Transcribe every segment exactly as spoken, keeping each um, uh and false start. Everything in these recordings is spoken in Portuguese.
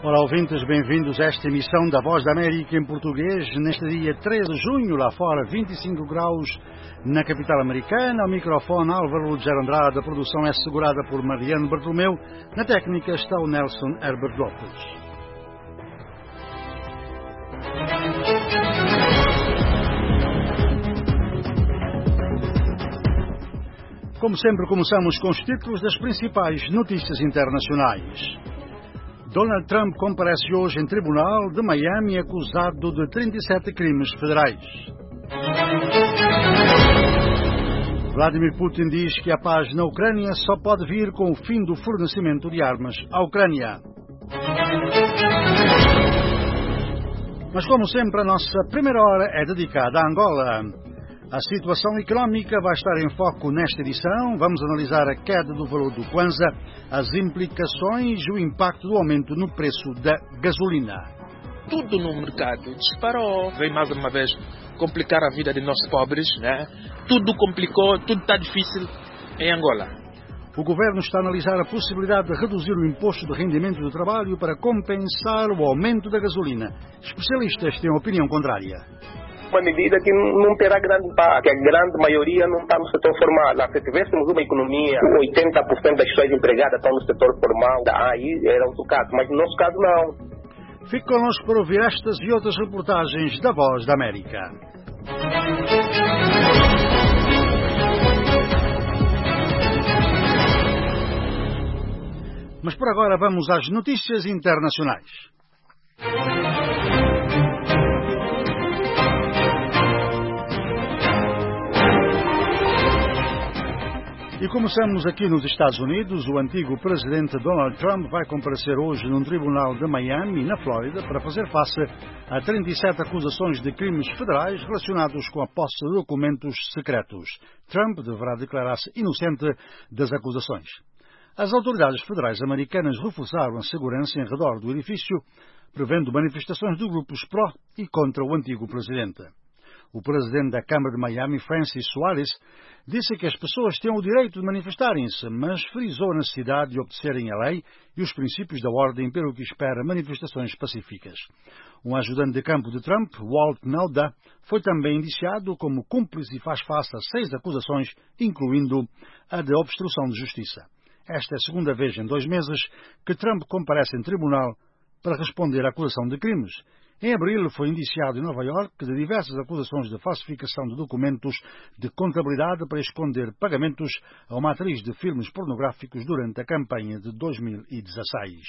Olá, ouvintes, bem-vindos a esta emissão da Voz da América em português, neste dia três de junho, lá fora vinte e cinco graus na capital americana. Ao microfone Álvaro Lugero Andrade, a produção é assegurada por Mariano Bartolomeu, na técnica está o Nelson Herbert Lopes. Como sempre, começamos com os títulos das principais notícias internacionais. Donald Trump comparece hoje em tribunal de Miami acusado de trinta e sete crimes federais. Vladimir Putin diz que a paz na Ucrânia só pode vir com o fim do fornecimento de armas à Ucrânia. Mas, como sempre, a nossa primeira hora é dedicada à Angola. A situação económica vai estar em foco nesta edição. Vamos analisar a queda do valor do Kwanza, as implicações e o impacto do aumento no preço da gasolina. Tudo no mercado disparou. Vem mais uma vez complicar a vida de nós pobres, né? Tudo complicou, tudo está difícil em Angola. O governo está a analisar a possibilidade de reduzir o imposto de rendimento do trabalho para compensar o aumento da gasolina. Especialistas têm opinião contrária. Uma medida que não terá grande impacto, que a grande maioria não está no setor formal. Se tivéssemos uma economia, oitenta por cento das pessoas empregadas estão no setor formal, aí era outro caso, mas no nosso caso não. Fique connosco para ouvir estas e outras reportagens da Voz da América. Mas por agora vamos às notícias internacionais. E começamos aqui nos Estados Unidos. O antigo presidente Donald Trump vai comparecer hoje num tribunal de Miami, na Flórida, para fazer face a trinta e sete acusações de crimes federais relacionados com a posse de documentos secretos. Trump deverá declarar-se inocente das acusações. As autoridades federais americanas reforçaram a segurança em redor do edifício, prevendo manifestações de grupos pró e contra o antigo presidente. O presidente da Câmara de Miami, Francis Suárez, disse que as pessoas têm o direito de manifestarem-se, mas frisou a necessidade de obedecerem a lei e os princípios da ordem, pelo que espera manifestações pacíficas. Um ajudante de campo de Trump, Walt Nauda, foi também indiciado como cúmplice e faz face a seis acusações, incluindo a de obstrução de justiça. Esta é a segunda vez em dois meses que Trump comparece em tribunal para responder à acusação de crimes. Em abril, foi indiciado em Nova Iorque de diversas acusações de falsificação de documentos de contabilidade para esconder pagamentos a uma atriz de filmes pornográficos durante a campanha de dois mil e dezasseis.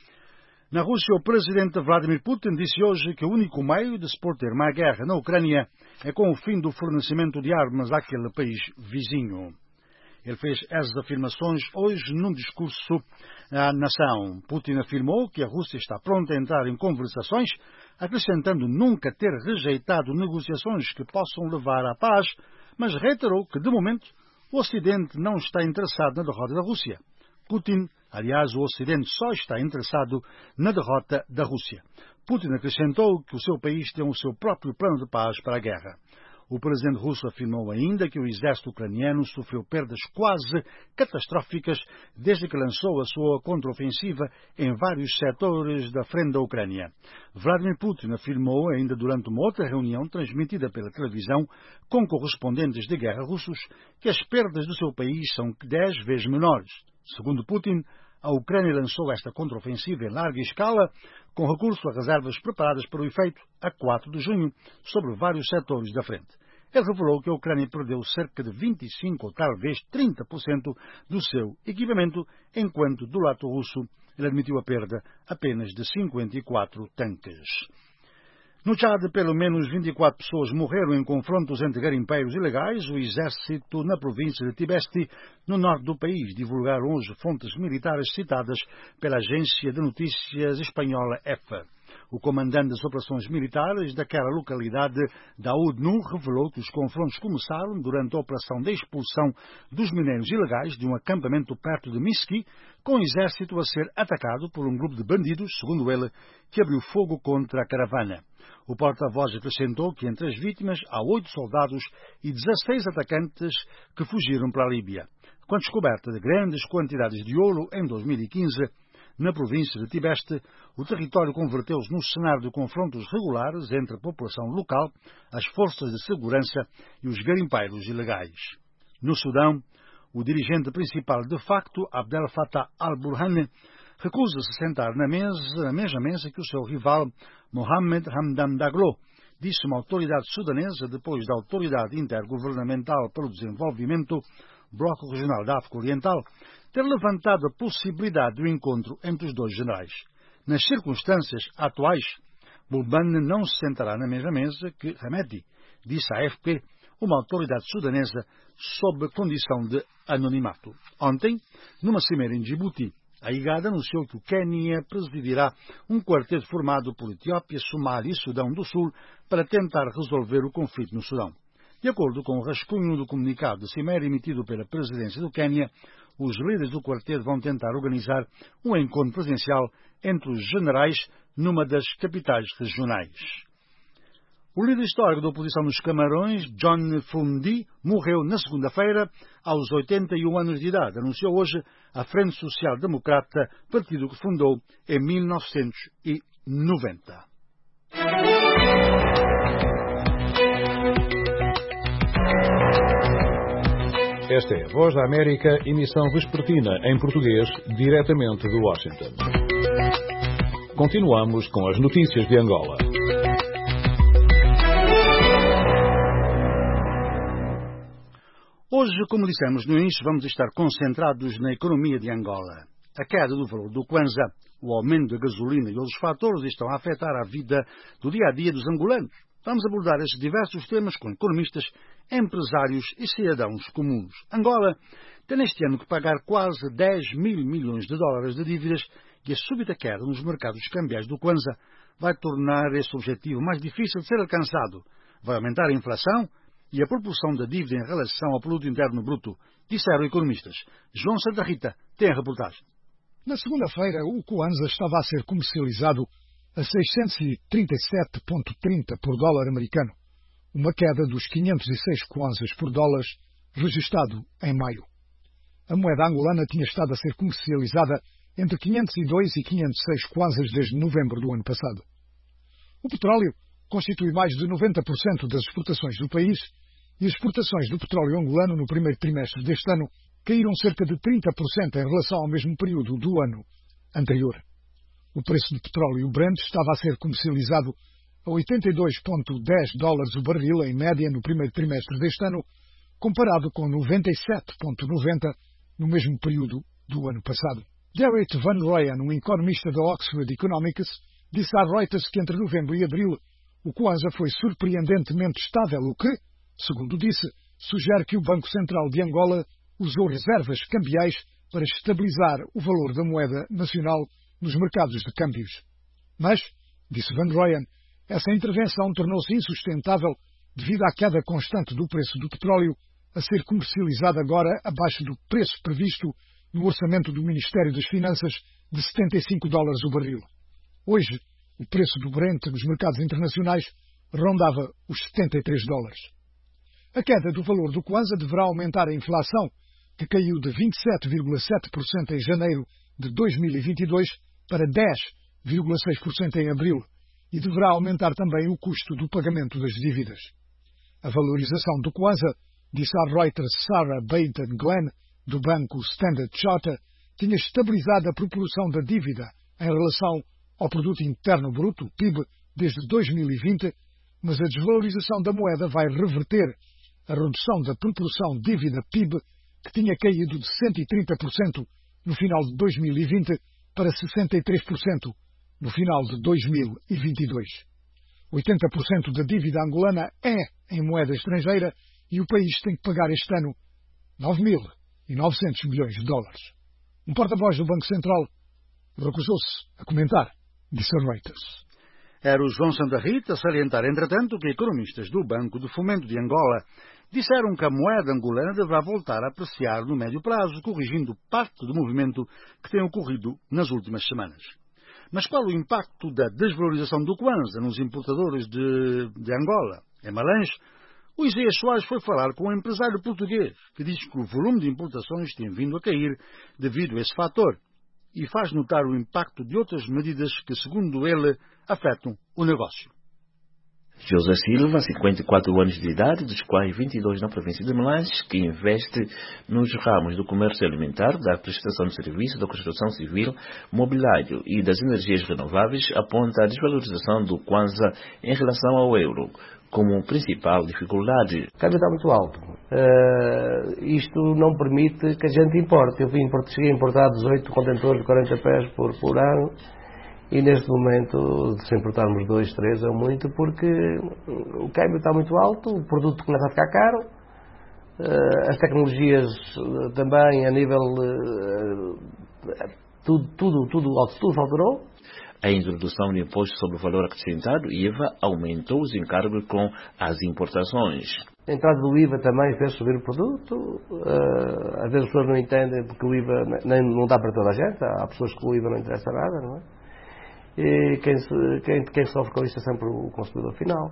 Na Rússia, o presidente Vladimir Putin disse hoje que o único meio de se pôr termo à guerra na Ucrânia é com o fim do fornecimento de armas àquele país vizinho. Ele fez essas afirmações hoje num discurso à nação. Putin afirmou que a Rússia está pronta a entrar em conversações, acrescentando nunca ter rejeitado negociações que possam levar à paz, mas reiterou que, de momento, o Ocidente não está interessado na derrota da Rússia. Putin, aliás, o Ocidente só está interessado na derrota da Rússia. Putin acrescentou que o seu país tem o seu próprio plano de paz para a guerra. O presidente russo afirmou ainda que o exército ucraniano sofreu perdas quase catastróficas desde que lançou a sua contraofensiva em vários setores da frente da Ucrânia. Vladimir Putin afirmou ainda durante uma outra reunião transmitida pela televisão com correspondentes de guerra russos que as perdas do seu país são dez vezes menores. Segundo Putin, a Ucrânia lançou esta contraofensiva em larga escala, com recurso a reservas preparadas para o efeito a quatro de junho, sobre vários setores da frente. Ele revelou que a Ucrânia perdeu cerca de vinte e cinco ou talvez trinta por cento do seu equipamento, enquanto do lado russo ele admitiu a perda apenas de cinquenta e quatro tanques. No Tchad, pelo menos vinte e quatro pessoas morreram em confrontos entre garimpeiros ilegais. O exército na província de Tibesti, no norte do país, divulgaram hoje fontes militares citadas pela agência de notícias espanhola E F A. O comandante das operações militares daquela localidade, Daoud Nour, revelou que os confrontos começaram durante a operação de expulsão dos minérios ilegais de um acampamento perto de Miski, com o exército a ser atacado por um grupo de bandidos, segundo ele, que abriu fogo contra a caravana. O porta-voz acrescentou que entre as vítimas há oito soldados e dezasseis atacantes que fugiram para a Líbia. Com a descoberta de grandes quantidades de ouro em dois mil e quinze, Na província de Tibeste, o território converteu-se num cenário de confrontos regulares entre a população local, as forças de segurança e os garimpeiros ilegais. No Sudão, o dirigente principal de facto, Abdel Fattah al-Burhan, recusa-se a sentar na, mesa, na mesma mesa que o seu rival, Mohamed Hamdan Daglo, disse uma autoridade sudanesa depois da Autoridade Intergovernamental para o Desenvolvimento, Bloco Regional da África Oriental, ter levantado a possibilidade do encontro entre os dois generais. Nas circunstâncias atuais, Burhan não se sentará na mesma mesa que Hameti, disse à A F P, uma autoridade sudanesa sob condição de anonimato. Ontem, numa cimeira em Djibouti, a IGAD anunciou que o Quênia presidirá um quarteto formado por Etiópia, Somália e Sudão do Sul para tentar resolver o conflito no Sudão. De acordo com o rascunho do comunicado de cimeira emitido pela presidência do Quênia, os líderes do quarteto vão tentar organizar um encontro presencial entre os generais numa das capitais regionais. O líder histórico da oposição nos Camarões, John Fundi, morreu na segunda-feira, aos oitenta e um anos de idade, anunciou hoje a Frente Social Democrata, partido que fundou em mil novecentos e noventa. Esta é a Voz da América, emissão vespertina em português, diretamente de Washington. Continuamos com as notícias de Angola. Hoje, como dissemos no início, vamos estar concentrados na economia de Angola. A queda do valor do Kwanza, o aumento da gasolina e outros fatores estão a afetar a vida do dia-a-dia dos angolanos. Vamos abordar estes diversos temas com economistas, empresários e cidadãos comuns. Angola tem neste ano que pagar quase dez mil milhões de dólares de dívidas e a súbita queda nos mercados cambiais do Kwanza vai tornar esse objetivo mais difícil de ser alcançado. Vai aumentar a inflação e a proporção da dívida em relação ao produto interno bruto, disseram economistas. João Santa Rita tem a reportagem. Na segunda-feira, o Kwanza estava a ser comercializado a seiscentos e trinta e sete vírgula trinta por dólar americano, uma queda dos quinhentos e seis kwanzas por dólar registado em maio. A moeda angolana tinha estado a ser comercializada entre quinhentos e dois e quinhentos e seis kwanzas desde novembro do ano passado. O petróleo constitui mais de noventa por cento das exportações do país e as exportações do petróleo angolano no primeiro trimestre deste ano caíram cerca de trinta por cento em relação ao mesmo período do ano anterior. O preço do petróleo Brent estava a ser comercializado a oitenta e dois vírgula dez dólares o barril em média no primeiro trimestre deste ano, comparado com noventa e sete vírgula noventa no mesmo período do ano passado. Derek Van Rooyen, um economista da Oxford Economics, disse à Reuters que entre novembro e abril o Kwanza foi surpreendentemente estável, o que, segundo disse, sugere que o Banco Central de Angola usou reservas cambiais para estabilizar o valor da moeda nacional nos mercados de câmbios. Mas, disse Van Rooyen, essa intervenção tornou-se insustentável devido à queda constante do preço do petróleo a ser comercializado agora abaixo do preço previsto no orçamento do Ministério das Finanças de setenta e cinco dólares o barril. Hoje, o preço do Brent nos mercados internacionais rondava os setenta e três dólares. A queda do valor do Kwanza deverá aumentar a inflação, que caiu de vinte e sete vírgula sete por cento em janeiro de dois mil e vinte e dois para dez vírgula seis por cento em abril, e deverá aumentar também o custo do pagamento das dívidas. A valorização do Kwanza, disse à Reuters Sarah Bainton Glenn, do banco Standard Chartered, tinha estabilizado a proporção da dívida em relação ao produto interno bruto, P I B, desde dois mil e vinte, mas a desvalorização da moeda vai reverter a redução da proporção dívida-P I B, que tinha caído de cento e trinta por cento no final de dois mil e vinte para sessenta e três por cento no final de dois mil e vinte e dois. oitenta por cento da dívida angolana é em moeda estrangeira e o país tem que pagar este ano nove mil e novecentos milhões de dólares. Um porta-voz do Banco Central recusou-se a comentar, disse a Reuters. Era o João Santa Rita a salientar, entretanto, que economistas do Banco de Fomento de Angola disseram que a moeda angolana deverá voltar a apreciar no médio prazo, corrigindo parte do movimento que tem ocorrido nas últimas semanas. Mas qual o impacto da desvalorização do Kwanza nos importadores de, de Angola? Em Malange, o Isaías Soares foi falar com um empresário português que diz que o volume de importações tem vindo a cair devido a esse fator. e faz notar o impacto de outras medidas que, segundo ele, afetam o negócio. José Silva, cinquenta e quatro anos de idade, dos quais vinte e dois na província de Melange, que investe nos ramos do comércio alimentar, da prestação de serviços, da construção civil, mobiliário e das energias renováveis, aponta a desvalorização do Kwanza em relação ao euro como principal dificuldade. O câmbio está muito alto. Uh, isto não permite que a gente importe. Eu vim, cheguei a importar dezoito contentores de quarenta pés por, por ano. E neste momento, se importarmos dois, três, é muito, porque o câmbio está muito alto, o produto começa a ficar caro, as tecnologias também, a nível. Tudo, tudo, tudo, tudo faturou. A introdução do imposto sobre o valor acrescentado, I V A, aumentou os encargos com as importações. A entrada do I V A também fez subir o produto. Às vezes as pessoas não entendem porque o I V A nem, não dá para toda a gente, há pessoas que o I V A não interessa nada, não é? E quem, quem, quem sofre com isso é sempre o consumidor final.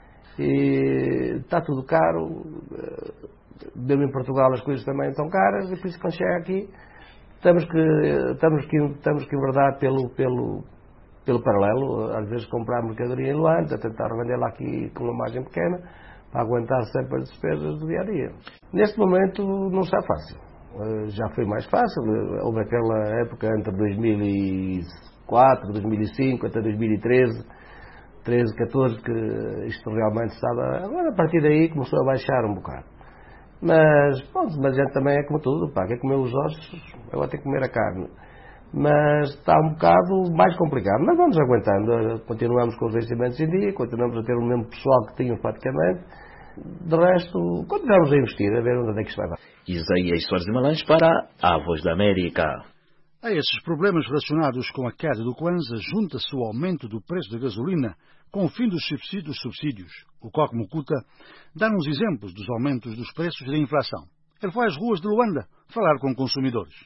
E está tudo caro, mesmo em Portugal as coisas também estão caras, e por isso quando chega aqui temos que, temos que, temos que enverdar pelo, pelo, pelo paralelo. Às vezes comprar mercadoria em Luanda, tentar revendê-la aqui com uma margem pequena, para aguentar sempre as despesas do dia a dia. Neste momento não está fácil, já foi mais fácil. Houve aquela época entre dois mil e quatro, dois mil e cinco até dois mil e treze, treze, catorze, que isto realmente estava. Agora a partir daí começou a baixar um bocado. Mas, pronto, mas a gente também é como tudo, pá, quer comer os ossos, agora tem que comer a carne. Mas está um bocado mais complicado. Mas vamos aguentando, continuamos com os investimentos em dia, continuamos a ter o mesmo pessoal que tínhamos praticamente. De resto, continuamos a investir, a ver onde é que isto vai dar. Isaías Soares de Melange para a Voz da América. A esses problemas relacionados com a queda do Kwanza junta-se o aumento do preço da gasolina com o fim dos subsídios. subsídios. O Coque Mukuta dá-nos exemplos dos aumentos dos preços e da inflação. Ele foi às ruas de Luanda falar com consumidores.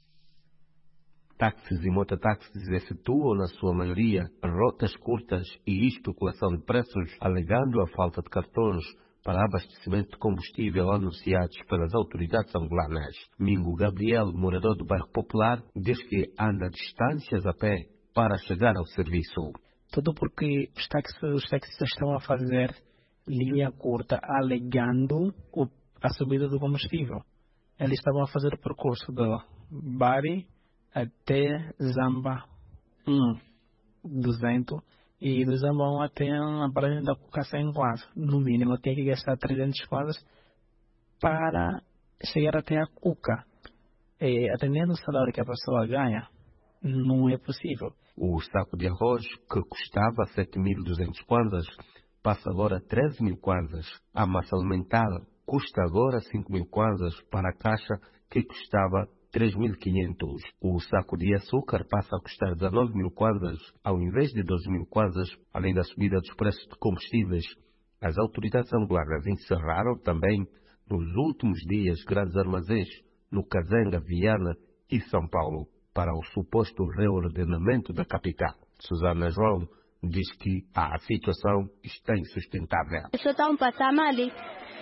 Táxis e mototáxis efetuam, na sua maioria, rotas curtas e especulação de preços, alegando a falta de cartões para abastecimento de combustível anunciados pelas autoridades angolanas. Mingo Gabriel, morador do bairro Popular, diz que anda distâncias a pé para chegar ao serviço. Tudo porque os, taxi, os taxistas estão a fazer linha curta, alegando o, a subida do combustível. Eles estavam a fazer o percurso do Bari até Zamba um, duzentos, e do Zamba um até a paragem da Cuca cem quadros. No mínimo, tem que gastar trezentos quadros para chegar até a Cuca. E, atendendo o salário que a pessoa ganha, não é possível. O saco de arroz, que custava sete mil e duzentos kwanzas, passa agora a treze mil kwanzas. A massa alimentar custa agora cinco mil kwanzas para a caixa, que custava três mil e quinhentos. O saco de açúcar passa a custar dezenove mil kwanzas, ao invés de doze mil kwanzas, além da subida dos preços de combustíveis. As autoridades angolanas encerraram também, nos últimos dias, grandes armazéns no Kazenga, Viana e São Paulo, para o suposto reordenamento da capital. Susana João diz que a situação está insustentável. As pessoas estão passando mal. Ele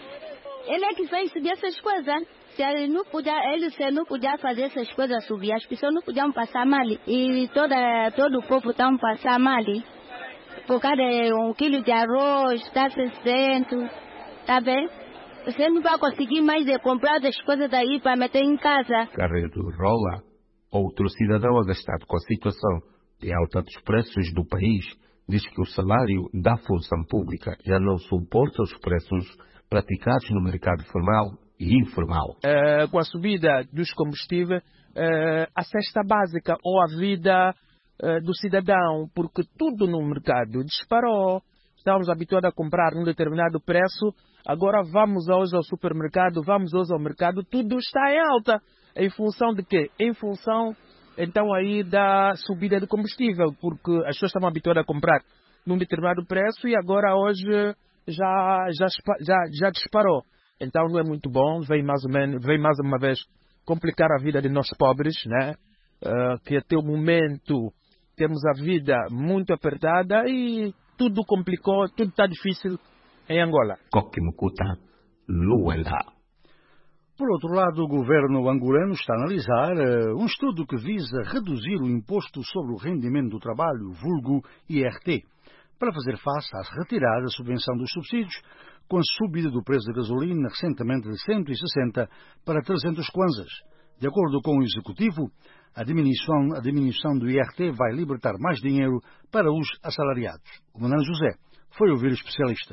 é que fez subir essas coisas. Se ele não podia, ele se não podia fazer essas coisas subir, as pessoas não podiam passar mal. E toda, todo o povo está passando mal. Por causa de um quilo de arroz, está sessenta, tá bem? Você não vai conseguir mais de comprar as coisas daí para meter em casa. Carreiro Rola, outro cidadão agastado com a situação de alta dos preços do país, diz que o salário da função pública já não suporta os preços praticados no mercado formal e informal. É, com a subida dos combustíveis, é, a cesta básica ou a vida é, do cidadão, porque tudo no mercado disparou. Estávamos habituados a comprar um determinado preço, agora vamos hoje ao supermercado, vamos hoje ao mercado, tudo está em alta. Em função de quê? Em função, então, aí da subida do combustível, porque as pessoas estavam habituadas a comprar num determinado preço e agora hoje já, já, já, já disparou. Então não é muito bom, vem mais ou menos, vem mais uma vez complicar a vida de nós pobres, né? Uh, que até o momento temos a vida muito apertada e tudo complicou, tudo está difícil em Angola. Coque Mukuta, Luanda. Por outro lado, o governo angolano está a analisar uh, um estudo que visa reduzir o imposto sobre o rendimento do trabalho, vulgo I R T, para fazer face à retirada da subvenção dos subsídios, com a subida do preço da gasolina recentemente de cento e sessenta para trezentos kwanzas. De acordo com o Executivo, a diminuição, a diminuição do I R T vai libertar mais dinheiro para os assalariados. O Manuel José foi ouvir especialistas.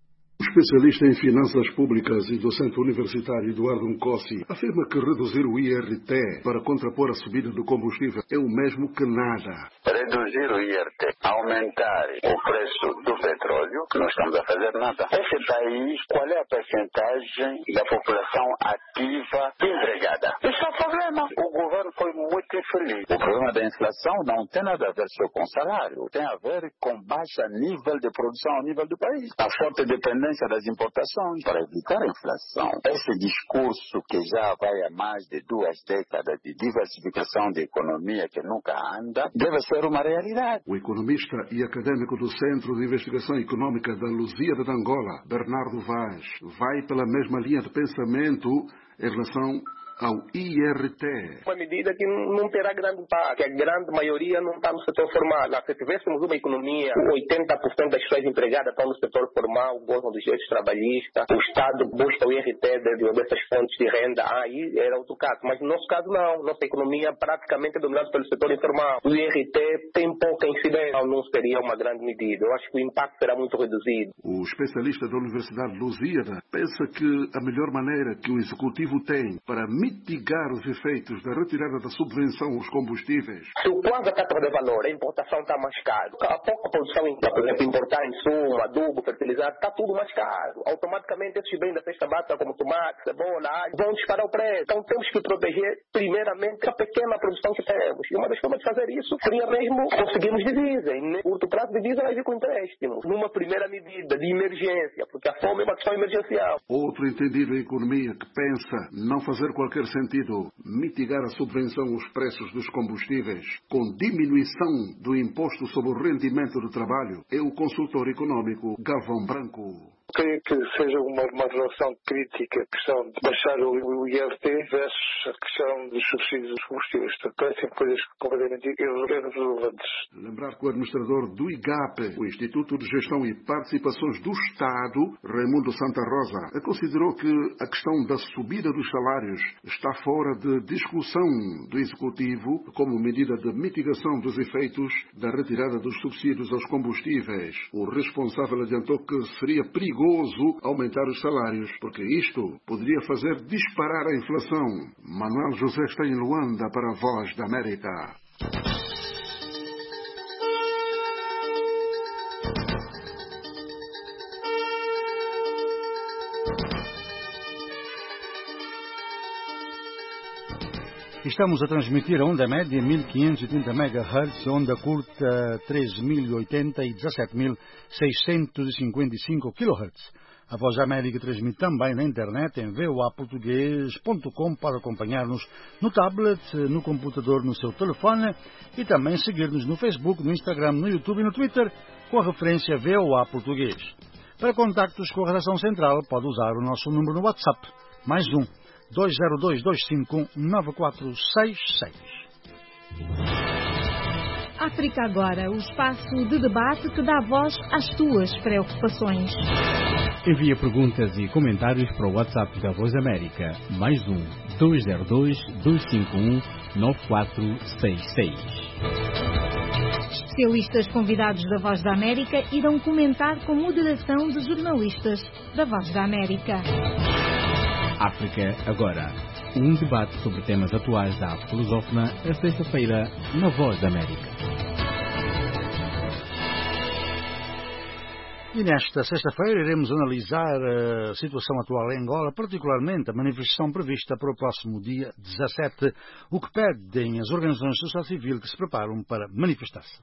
O especialista em finanças públicas e docente universitário Eduardo Nkosi afirma que reduzir o I R T para contrapor a subida do combustível é o mesmo que nada. Reduzir o I R T, aumentar o preço do petróleo, que não estamos a fazer nada. Esse país, qual é a percentagem da população ativa empregada? Isso é o problema. O governo foi muito infeliz. O problema da inflação não tem nada a ver só com salário, tem a ver com baixo nível de produção ao nível do país. A forte dependência das importações para evitar a inflação. Esse discurso que já vai há mais de duas décadas de diversificação da economia que nunca anda, deve ser uma realidade. O economista e acadêmico do Centro de Investigação Econômica da Lusíada de Angola, Bernardo Vaz, vai pela mesma linha de pensamento em relação ao I R T. Uma medida que não terá grande impacto, que a grande maioria não está no setor formal. Se tivéssemos uma economia, oitenta por cento das pessoas empregadas estão no setor formal, gozam dos direitos trabalhistas, o Estado busca o I R T dessas fontes de renda, aí era outro caso. Mas no nosso caso não, nossa economia praticamente é dominada pelo setor informal. O I R T tem pouca incidência, não seria uma grande medida. Eu acho que o impacto será muito reduzido. O especialista da Universidade de Lusíada pensa que a melhor maneira que o Executivo tem para mitigar os efeitos da retirada da subvenção aos combustíveis. Se o Kwanza está a perder valor, a importação está mais caro. A pouca produção, por exemplo, importar insumo, adubo, fertilizante, está tudo mais caro. Automaticamente esses bens da cesta básica, como tomate, cebola, alho, vão disparar o preço. Então temos que proteger primeiramente a pequena produção que temos. E uma das formas de fazer isso seria mesmo conseguirmos divisa. E no curto prazo, divisa vai vir com empréstimos. Numa primeira medida de emergência, porque a fome é uma questão emergencial. Outro entendido em economia que pensa não fazer qualquer sentido mitigar a subvenção aos preços dos combustíveis com diminuição do imposto sobre o rendimento do trabalho é o consultor econômico Galvão Branco. Creio que seja uma, uma relação crítica a questão de baixar o, o I R T versus a questão dos subsídios dos combustíveis. Parecem coisas completamente irrelevantes. Lembrar que o administrador do I G A P, o Instituto de Gestão e Participações do Estado, Raimundo Santa Rosa, considerou que a questão da subida dos salários está fora de discussão do Executivo como medida de mitigação dos efeitos da retirada dos subsídios aos combustíveis. O responsável adiantou que seria perigoso aumentar os salários, porque isto poderia fazer disparar a inflação. Manuel José está em Luanda para a Voz da América. Estamos a transmitir a onda média mil quinhentos e oitenta megahertz, onda curta três mil e oitenta e dezassete mil seiscentos e cinquenta e cinco kilohertz. A Voz da América transmite também na internet em v o a português ponto com para acompanhar-nos no tablet, no computador, no seu telefone e também seguir-nos no Facebook, no Instagram, no YouTube e no Twitter com a referência V O A Português. Para contactos com a redação central pode usar o nosso número no WhatsApp, mais um dois zero dois, dois cinco um, nove quatro seis seis. África Agora, o espaço de debate que dá voz às tuas preocupações. Envia perguntas e comentários para o WhatsApp da Voz América, mais um dois zero dois, dois cinco um, nove quatro seis seis. Especialistas convidados da Voz da América irão comentar com moderação de jornalistas da Voz da América. África Agora, um debate sobre temas atuais da África lusófona, a sexta-feira, na Voz da América. E nesta sexta-feira iremos analisar a situação atual em Angola, particularmente a manifestação prevista para o próximo dia dezassete, o que pedem as organizações de sociedade civil que se preparam para manifestar-se.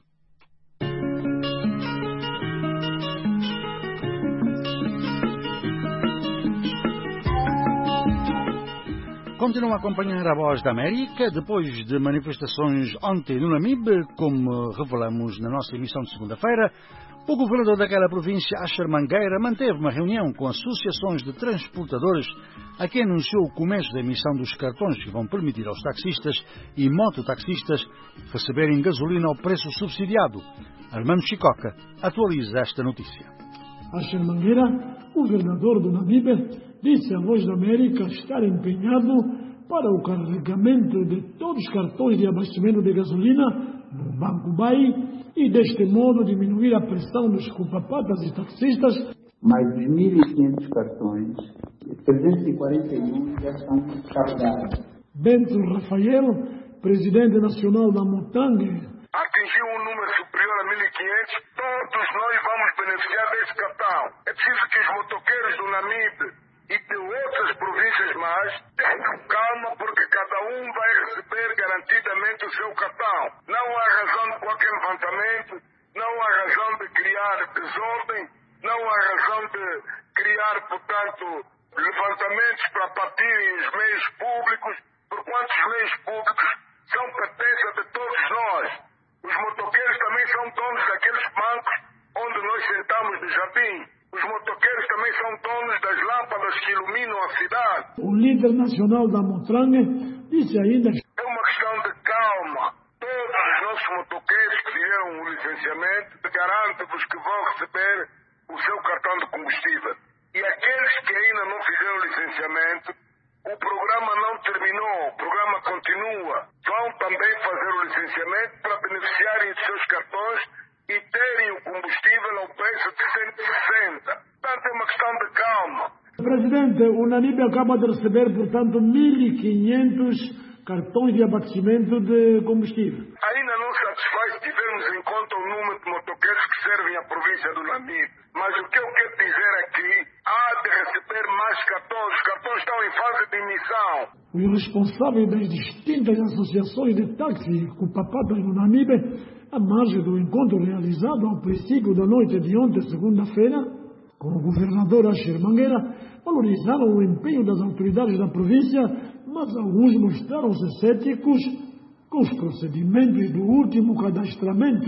Continua a acompanhar a Voz da América depois de manifestações ontem no Namibe, como revelamos na nossa emissão de segunda-feira. O governador daquela província, Asher Mangueira, manteve uma reunião com associações de transportadores a quem anunciou o começo da emissão dos cartões que vão permitir aos taxistas e mototaxistas receberem gasolina ao preço subsidiado. Armando Chicoca atualiza esta notícia. Asher Mangueira, governador do Namibe, disse à Voz da América estar empenhado para o carregamento de todos os cartões de abastecimento de gasolina no Banco Bai e, deste modo, diminuir a pressão dos culpapatas e taxistas. Mais de mil e quinhentos cartões, trezentos e quarenta e um já estão carregados. Bento Rafael, presidente nacional da Motang, atingiu um número superior a mil e quinhentos, todos nós vamos beneficiar desse cartão. É preciso que os motoqueiros do Namibe e de outras províncias mais tenham calma, porque cada um vai receber garantidamente o seu cartão. Não há razão de qualquer levantamento, não há razão de criar desordem, não há razão de criar, portanto, levantamentos para partirem os meios públicos, porquanto os meios públicos são pertença de todos nós. Os motoqueiros também são donos daqueles bancos onde nós sentamos no jardim. Os motoqueiros também são donos das lâmpadas que iluminam a cidade. O líder nacional da Motrangue disse ainda: é uma questão de calma. Todos os nossos motoqueiros que fizeram o licenciamento, garanto-vos que vão receber o seu cartão de combustível. E aqueles que ainda não fizeram o licenciamento, o programa não terminou, o programa continua. Vão também fazer o licenciamento para beneficiarem dos seus cartões e terem o combustível ao preço de cento e sessenta. Portanto, é uma questão de calma. Presidente, o Namibe acaba de receber, portanto, mil e quinhentos cartões de abastecimento de combustível. Ainda não satisfaz se tivermos em conta o número de motoqueiros que servem à província do Namibe. Mas o que eu quero dizer aqui, há de receber mais cartões. Os cartões estão em fase de emissão. Os responsáveis das distintas associações de táxi culpapatas no Namibe, à margem do encontro realizado ao princípio da noite de ontem, segunda-feira, com o governador Asher Mangueira, valorizaram o empenho das autoridades da província, mas alguns mostraram-se céticos com os procedimentos do último cadastramento.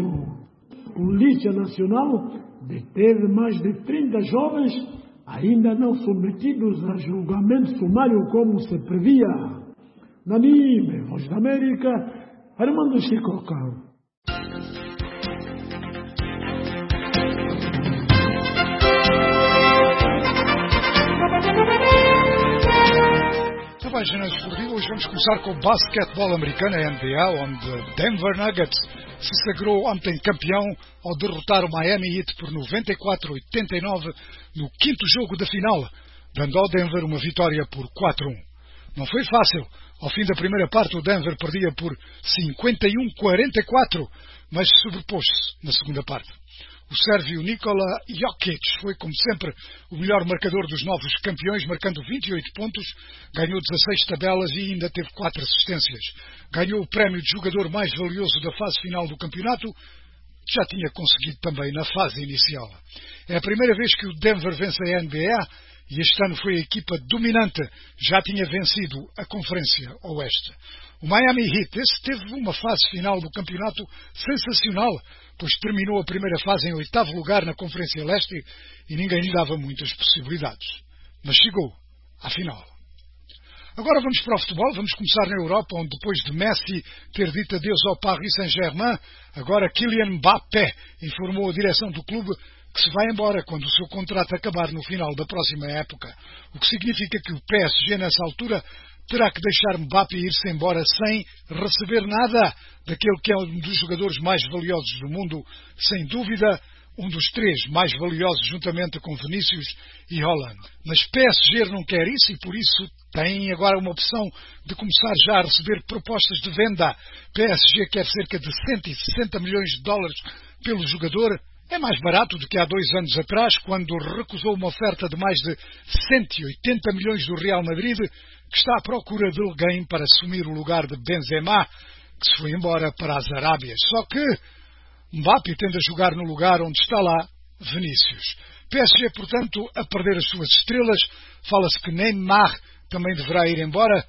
A Polícia Nacional deteve mais de trinta jovens ainda não submetidos a julgamento sumário como se previa. Namibe, Voz da América, Armando Chicoca. Na página esportiva, hoje vamos começar com o basquetebol americano, a N B A, onde Denver Nuggets se sagrou ontem campeão ao derrotar o Miami Heat por noventa e quatro a oitenta e nove no quinto jogo da final, dando ao Denver uma vitória por quatro a um. Não foi fácil. Ao fim da primeira parte, o Denver perdia por cinquenta e um a quarenta e quatro, mas sobrepôs-se na segunda parte. O sérvio Nikola Jokic foi, como sempre, o melhor marcador dos novos campeões, marcando vinte e oito pontos, ganhou dezasseis tabelas e ainda teve quatro assistências. Ganhou o prémio de jogador mais valioso da fase final do campeonato, que já tinha conseguido também na fase inicial. É a primeira vez que o Denver vence a N B A e este ano foi a equipa dominante, já tinha vencido a Conferência Oeste. O Miami Heat, esse teve uma fase final do campeonato sensacional, pois terminou a primeira fase em oitavo lugar na Conferência Leste e ninguém lhe dava muitas possibilidades. Mas chegou à final. Agora vamos para o futebol, vamos começar na Europa, onde depois de Messi ter dito adeus ao Paris Saint-Germain, agora Kylian Mbappé informou a direção do clube que se vai embora quando o seu contrato acabar no final da próxima época, o que significa que o P S G nessa altura terá que deixar Mbappé ir-se embora sem receber nada daquele que é um dos jogadores mais valiosos do mundo, sem dúvida um dos três mais valiosos juntamente com Vinícius e Haaland. Mas P S G não quer isso e por isso tem agora uma opção de começar já a receber propostas de venda. P S G quer cerca de cento e sessenta milhões de dólares pelo jogador. É mais barato do que há dois anos atrás, quando recusou uma oferta de mais de cento e oitenta milhões do Real Madrid, que está à procura de alguém para assumir o lugar de Benzema, que se foi embora para as Arábias. Só que Mbappé tende a jogar no lugar onde está lá Vinícius. P S G, portanto, a perder as suas estrelas. Fala-se que Neymar também deverá ir embora.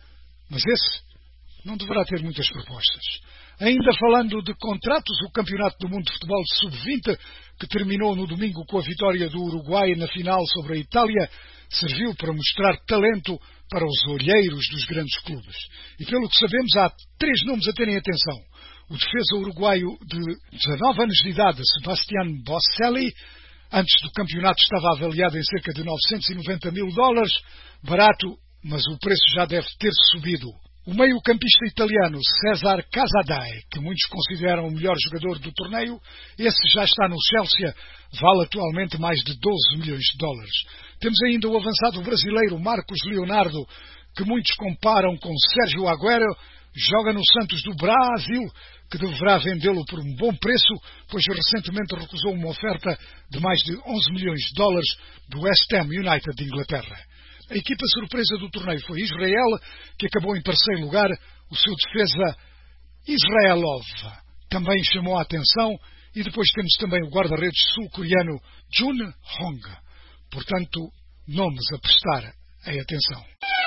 Mas esse não deverá ter muitas propostas. Ainda falando de contratos, o Campeonato do Mundo de Futebol de sub vinte, que terminou no domingo com a vitória do Uruguai na final sobre a Itália, serviu para mostrar talento para os olheiros dos grandes clubes. E pelo que sabemos, há três nomes a terem atenção. O defesa uruguaio de dezanove anos de idade, Sebastián Bosselli, antes do campeonato estava avaliado em cerca de novecentos e noventa mil dólares, barato, mas o preço já deve ter subido. O meio-campista italiano César Casadei, que muitos consideram o melhor jogador do torneio, esse já está no Chelsea, vale atualmente mais de doze milhões de dólares. Temos ainda o avançado brasileiro Marcos Leonardo, que muitos comparam com Sérgio Agüero, joga no Santos do Brasil, que deverá vendê-lo por um bom preço, pois recentemente recusou uma oferta de mais de onze milhões de dólares do West Ham United de Inglaterra. A equipa surpresa do torneio foi Israel, que acabou em terceiro lugar. O seu defesa Israelov também chamou a atenção, e depois temos também o guarda-redes sul-coreano Jun Hong. Portanto, nomes a prestar a atenção.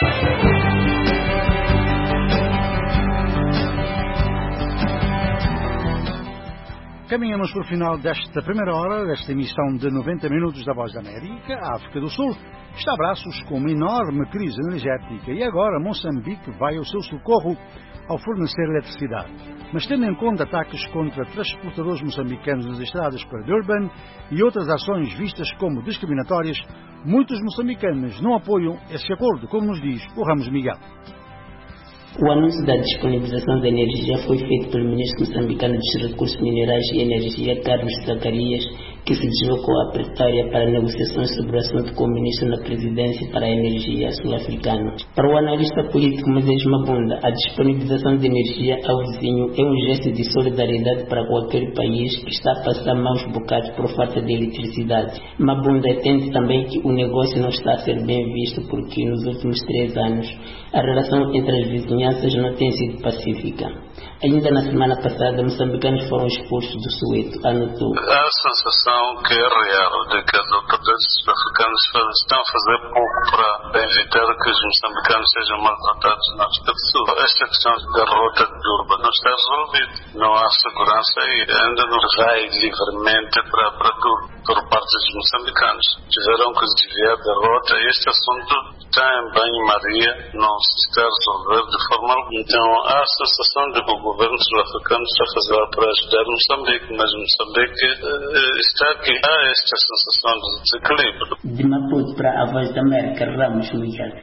Caminhamos para o final desta primeira hora, desta emissão de noventa minutos da Voz da América. A África do Sul está a braços com uma enorme crise energética e agora Moçambique vai ao seu socorro ao fornecer eletricidade. Mas tendo em conta ataques contra transportadores moçambicanos nas estradas para Durban e outras ações vistas como discriminatórias, muitos moçambicanos não apoiam esse acordo, como nos diz o Ramos Miguel. O anúncio da disponibilização de energia foi feito pelo ministro moçambicano dos Recursos Minerais e Energia, Carlos Zacarias, que se deslocou a Pretória para negociações sobre o assunto com o ministro na presidência para a energia sul-africana. Para o analista político Moisés Mabunda, a disponibilização de energia ao vizinho é um gesto de solidariedade para qualquer país que está a passar maus bocados por falta de eletricidade. Mabunda entende também que o negócio não está a ser bem visto porque nos últimos três anos a relação entre as vizinhanças não tem sido pacífica. Ainda na semana passada, moçambicanos foram expulsos do Soweto, anotou. Há a sensação que é real de que as autoridades sul-africanas estão a fazer pouco para evitar que os moçambicanos sejam maltratados na África do Sul. Esta questão da rota de Durban não está resolvida. Não há segurança e ainda não vai livremente para, para Durban por parte dos moçambicanos. Tiveram que desviar da rota e este assunto está em banho-maria, não se está a resolver de forma alguma. Então há a sensação de que o governo sul-africano está a fazer para ajudar Moçambique, mas Moçambique eh, está aqui. Há esta sensação de desequilíbrio. De Maputo para a Voz da América, Ramos Miguel.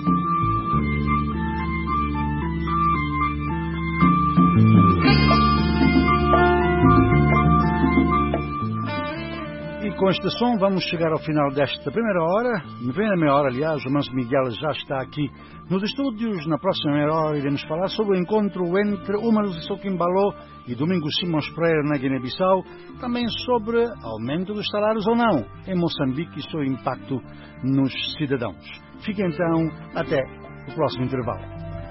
Com este som vamos chegar ao final desta primeira hora, primeira meia hora, aliás. O Manso Miguel já está aqui nos estúdios. Na próxima meia hora iremos falar sobre o encontro entre Umaro Sissoko Embaló e Domingos Simões Pereira na Guiné-Bissau, também sobre aumento dos salários ou não em Moçambique e seu impacto nos cidadãos. Fique então até o próximo intervalo.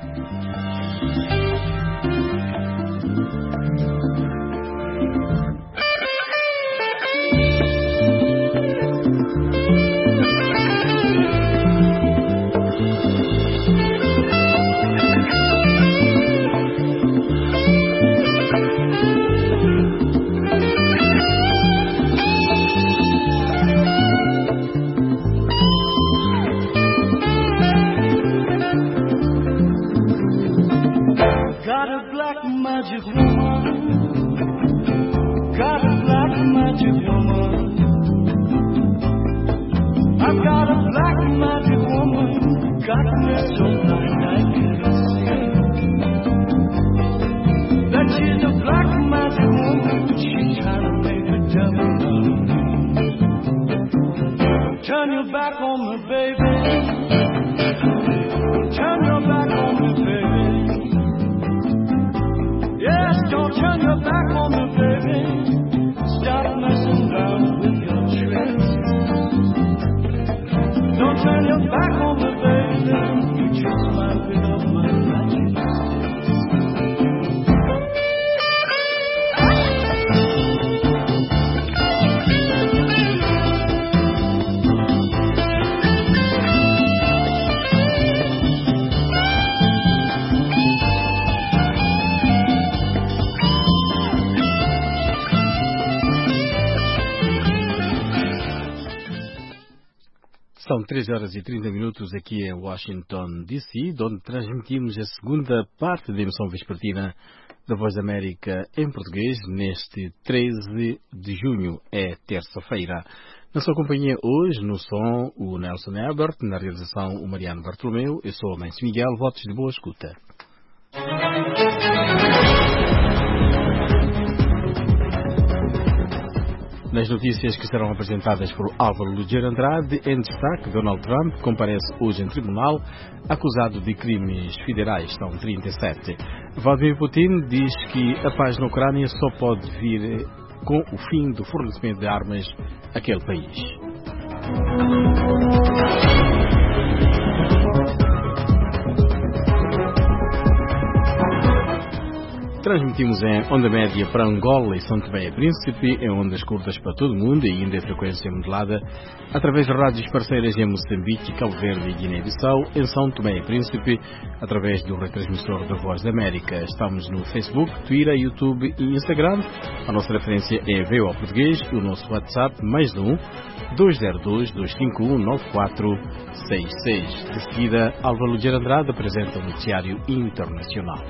Magic woman, got a black magic woman. I've got a black magic woman, got me so blind I can't see. That she's a black magic woman, she's trying to make a devil out of me. Turn your back on me, baby. Turn your back on me, baby. Yes, don't turn your back on me, baby. Stop messing around with your tricks. Don't turn your back on me, baby. You just might pick up my magic. São três horas e trinta minutos aqui em Washington, D C, onde transmitimos a segunda parte da emissão vespertina da Voz da América em português, neste treze de junho, é terça-feira. Na sua companhia hoje, no som, o Nelson Ebert, na realização o Mariano Bartolomeu, eu sou o Mendes Miguel, votos de boa escuta. Nas notícias que serão apresentadas por Álvaro Luger Andrade, em destaque, Donald Trump comparece hoje em tribunal, acusado de crimes federais, são trinta e sete. Vladimir Putin diz que a paz na Ucrânia só pode vir com o fim do fornecimento de armas àquele país. Transmitimos em onda média para Angola e São Tomé e Príncipe, em ondas curtas para todo o mundo e ainda em frequência modulada, através de rádios parceiras em Moçambique, Cabo Verde e Guiné-Bissau, em São Tomé e Príncipe, através do retransmissor da Voz da América. Estamos no Facebook, Twitter, YouTube e Instagram. A nossa referência é V O Português e o nosso WhatsApp mais um dois zero dois, dois cinco um, nove quatro seis seis. De seguida, Álvaro Luger Andrade apresenta o noticiário internacional.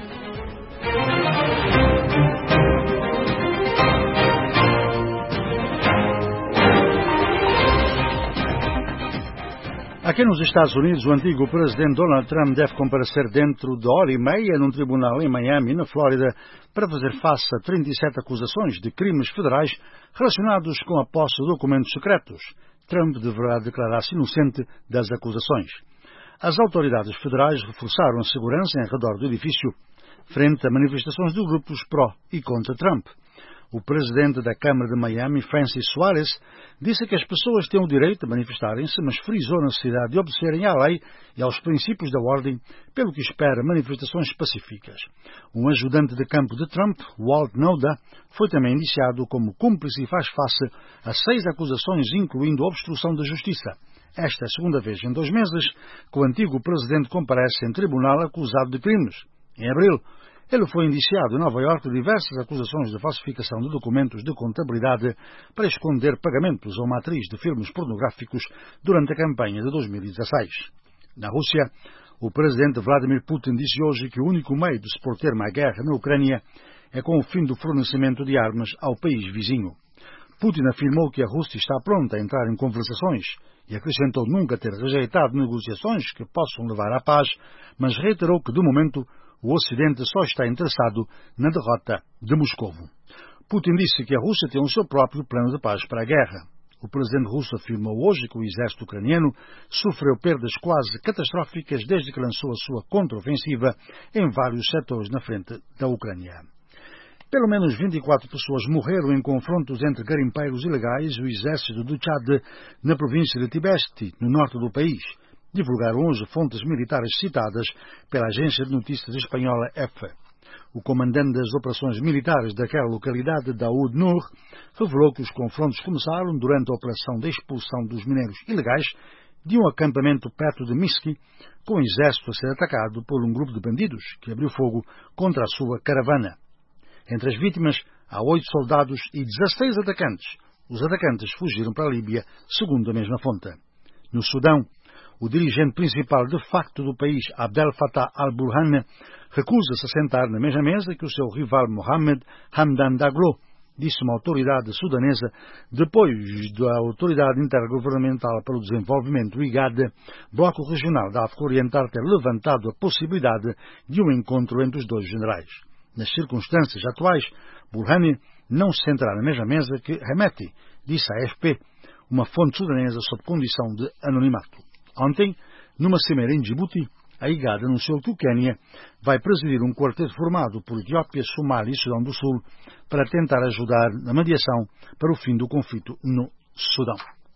Aqui nos Estados Unidos, o antigo presidente Donald Trump deve comparecer dentro de hora e meia num tribunal em Miami, na Flórida, para fazer face a trinta e sete acusações de crimes federais relacionados com a posse de documentos secretos. Trump deverá declarar-se inocente das acusações. As autoridades federais reforçaram a segurança em redor do edifício, frente a manifestações de grupos pró e contra Trump. O presidente da Câmara de Miami, Francis Suárez, disse que as pessoas têm o direito de manifestarem-se, mas frisou a necessidade de obedecerem à lei e aos princípios da ordem, pelo que espera manifestações pacíficas. Um ajudante de campo de Trump, Walt Nauda, foi também indiciado como cúmplice e faz face a seis acusações, incluindo obstrução da justiça. Esta é a segunda vez em dois meses que o antigo presidente comparece em tribunal acusado de crimes. Em abril, ele foi indiciado em Nova Iorque de diversas acusações de falsificação de documentos de contabilidade para esconder pagamentos a uma atriz de filmes pornográficos durante a campanha de dois mil e dezasseis. Na Rússia, o presidente Vladimir Putin disse hoje que o único meio de se pôr termo à guerra na Ucrânia é com o fim do fornecimento de armas ao país vizinho. Putin afirmou que a Rússia está pronta a entrar em conversações e acrescentou nunca ter rejeitado negociações que possam levar à paz, mas reiterou que, de momento, o Ocidente só está interessado na derrota de Moscovo. Putin disse que a Rússia tem o seu próprio plano de paz para a guerra. O presidente russo afirmou hoje que o exército ucraniano sofreu perdas quase catastróficas desde que lançou a sua contraofensiva em vários setores na frente da Ucrânia. Pelo menos vinte e quatro pessoas morreram em confrontos entre garimpeiros ilegais e o exército do Tchad na província de Tibesti, no norte do país. Divulgaram hoje fontes militares citadas pela agência de notícias espanhola E F E. O comandante das operações militares daquela localidade, Daoud Nour, revelou que os confrontos começaram durante a operação de expulsão dos mineiros ilegais de um acampamento perto de Miski, com o exército a ser atacado por um grupo de bandidos que abriu fogo contra a sua caravana. Entre as vítimas, há oito soldados e dezasseis atacantes. Os atacantes fugiram para a Líbia, segundo a mesma fonte. No Sudão, o dirigente principal de facto do país, Abdel Fattah al-Burhan, recusa-se a sentar na mesma mesa que o seu rival Mohamed Hamdan Daglo, disse uma autoridade sudanesa, depois da Autoridade Intergovernamental para o Desenvolvimento, o I G A D, bloco regional da África Oriental, ter levantado a possibilidade de um encontro entre os dois generais. Nas circunstâncias atuais, Burhan não se sentará na mesma mesa que Hemeti, disse à A F P, uma fonte sudanesa sob condição de anonimato. Ontem, numa cimeira em Djibouti, a I G A D anunciou que o Quênia vai presidir um quarteto formado por Etiópia, Somália e Sudão do Sul para tentar ajudar na mediação para o fim do conflito no Sudão.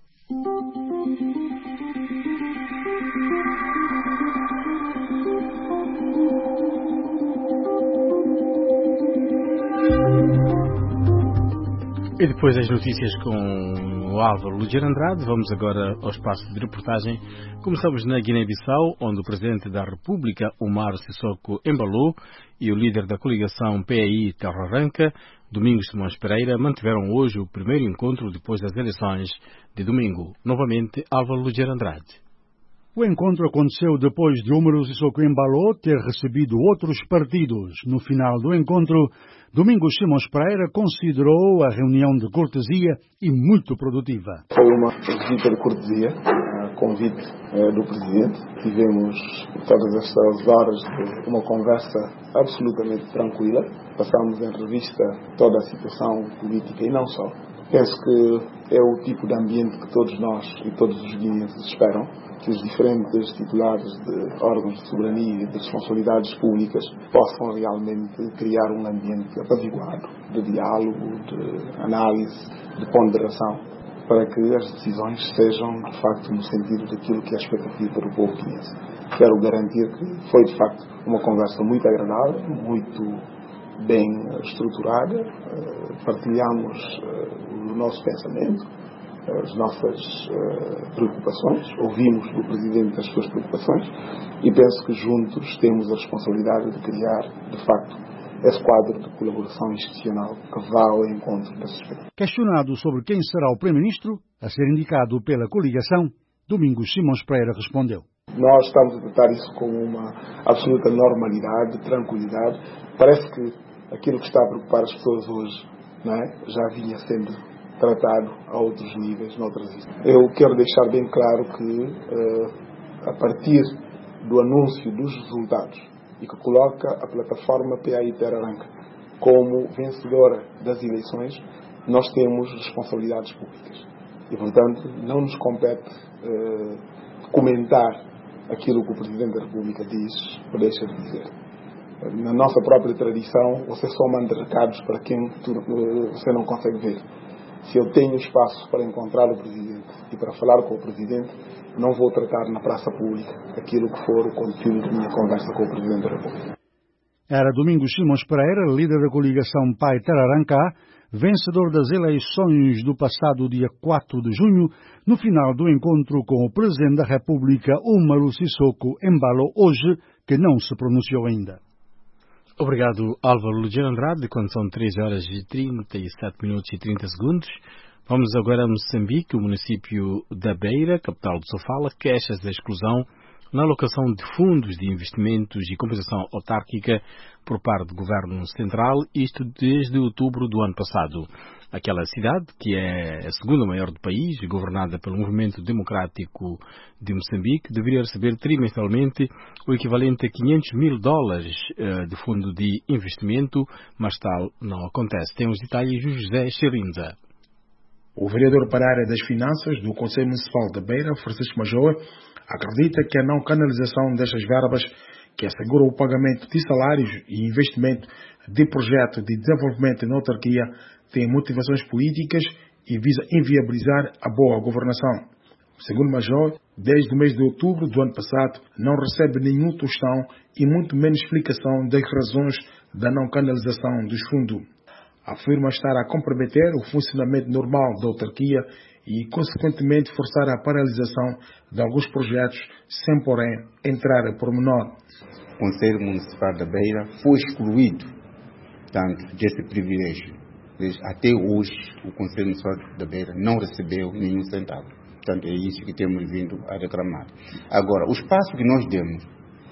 E depois das notícias com o Álvaro Luger Andrade, vamos agora ao espaço de reportagem. Começamos na Guiné-Bissau, onde o Presidente da República, Umaro Sissoko Embalo, e o líder da coligação P I Terra Arranca, Domingos Simões Pereira, mantiveram hoje o primeiro encontro depois das eleições de domingo. Novamente, Álvaro Luger Andrade. O encontro aconteceu depois de Umaro Sissoko Embalo ter recebido outros partidos. No final do encontro, Domingos Simões Pereira considerou a reunião de cortesia e muito produtiva. Foi uma visita de cortesia, a convite eh, do Presidente. Tivemos todas estas horas de uma conversa absolutamente tranquila. Passamos em revista toda a situação política e não só. Penso que é o tipo de ambiente que todos nós e todos os guineenses esperam, que os diferentes titulares de órgãos de soberania e de responsabilidades públicas possam realmente criar um ambiente apaziguado, de diálogo, de análise, de ponderação, para que as decisões sejam, de facto, no sentido daquilo que é a expectativa do povo guineense. Quero garantir que foi, de facto, uma conversa muito agradável, muito bem estruturada. Partilhamos o nosso pensamento, as nossas uh, preocupações, ouvimos do Presidente as suas preocupações e penso que juntos temos a responsabilidade de criar, de facto, esse quadro de colaboração institucional que vá ao encontro dessas expectativas. Questionado sobre quem será o Primeiro-Ministro a ser indicado pela coligação, Domingos Simões Pereira respondeu. Nós estamos a tratar isso com uma absoluta normalidade, tranquilidade. Parece que aquilo que está a preocupar as pessoas hoje, não é, já vinha sendo tratado a outros níveis, noutras instituições. Eu quero deixar bem claro que, uh, a partir do anúncio dos resultados e que coloca a plataforma P A I Terra Arranca como vencedora das eleições, nós temos responsabilidades públicas. E, portanto, não nos compete uh, comentar aquilo que o Presidente da República diz ou deixa de dizer. Na nossa própria tradição, você só manda recados para quem tu, uh, você não consegue ver. Se eu tenho espaço para encontrar o Presidente e para falar com o Presidente, não vou tratar na praça pública aquilo que for o conteúdo da minha conversa com o Presidente da República. Era Domingos Simões Pereira, líder da coligação P A I Terra Arranca, vencedor das eleições do passado dia quatro de junho, no final do encontro com o Presidente da República, Umaro Sissoko Embalo, hoje, que não se pronunciou ainda. Obrigado, Álvaro Luciano Andrade, quando são três horas e trinta e sete minutos e trinta segundos. Vamos agora a Moçambique, o município da Beira, capital de Sofala, queixa da exclusão na alocação de fundos de investimentos e compensação autárquica por parte do Governo Central, isto desde outubro do ano passado. Aquela cidade, que é a segunda maior do país, governada pelo Movimento Democrático de Moçambique, deveria receber trimestralmente o equivalente a quinhentos mil dólares uh, de fundo de investimento, mas tal não acontece. Tem os detalhes de José Xerinza. O vereador para a área das finanças do Conselho Municipal da Beira, Francisco Major, acredita que a não canalização destas verbas, que assegura o pagamento de salários e investimento de projetos de desenvolvimento na autarquia, tem motivações políticas e visa inviabilizar a boa governação. Segundo Major, desde o mês de outubro do ano passado, não recebe nenhum tostão e muito menos explicação das razões da não canalização dos fundos. Afirma estar a comprometer o funcionamento normal da autarquia e, consequentemente, forçar a paralisação de alguns projetos, sem, porém, entrar a pormenor. O Conselho Municipal da Beira foi excluído, tanto desse privilégio. Até hoje, o Conselho Municipal da Beira não recebeu nenhum centavo. Portanto, é isso que temos vindo a reclamar. Agora, o espaço que nós demos,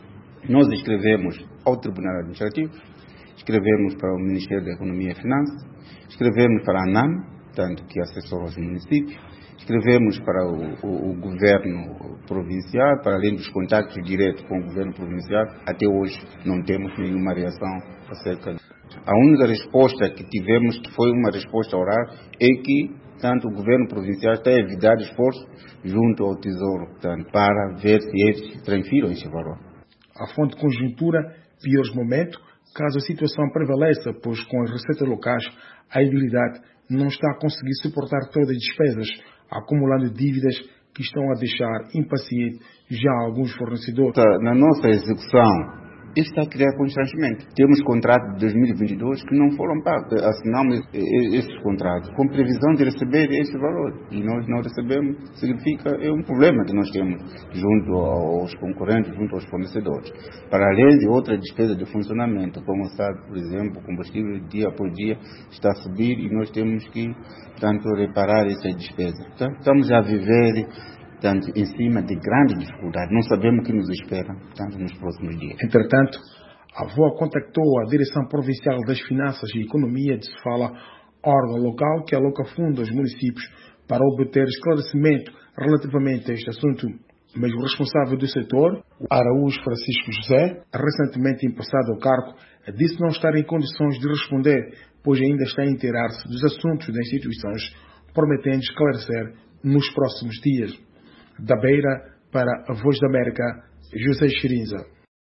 nós escrevemos ao Tribunal Administrativo, escrevemos para o Ministério da Economia e Finanças, escrevemos para a ANAM, tanto que assessora os municípios, escrevemos para o, o, o Governo Provincial, para além dos contactos diretos com o Governo Provincial. Até hoje não temos nenhuma reação acerca disso. A única resposta que tivemos, que foi uma resposta oral, é que tanto o Governo Provincial está a evitar esforço junto ao Tesouro, portanto, para ver se eles transfiram esse valor. A fonte de conjuntura, piores momentos, caso a situação prevaleça, pois com as receitas locais, a idilidade não está a conseguir suportar todas as despesas, acumulando dívidas que estão a deixar impaciente já alguns fornecedores. Na nossa execução, isso está a criar constrangimento. Temos contratos de dois mil e vinte e dois que não foram pagos. Assinamos esses contratos com previsão de receber esse valor. E nós não recebemos, significa, é um problema que nós temos junto aos concorrentes, junto aos fornecedores. Para além de outra despesa de funcionamento, como sabe, por exemplo, o combustível dia por dia está a subir e nós temos que, tanto, reparar essa despesa. Então, estamos a viver portanto, em cima de grande dificuldade. Não sabemos o que nos espera, portanto, nos próximos dias. Entretanto, a V O A contactou a Direção Provincial das Finanças e Economia de Sofala, órgão local que aloca fundos aos municípios, para obter esclarecimento relativamente a este assunto. Mas o responsável do setor, Araújo Francisco José, recentemente empossado ao cargo, disse não estar em condições de responder, pois ainda está a inteirar-se dos assuntos das instituições, prometendo esclarecer nos próximos dias. Da Beira, para a Voz da América, José Chirinza.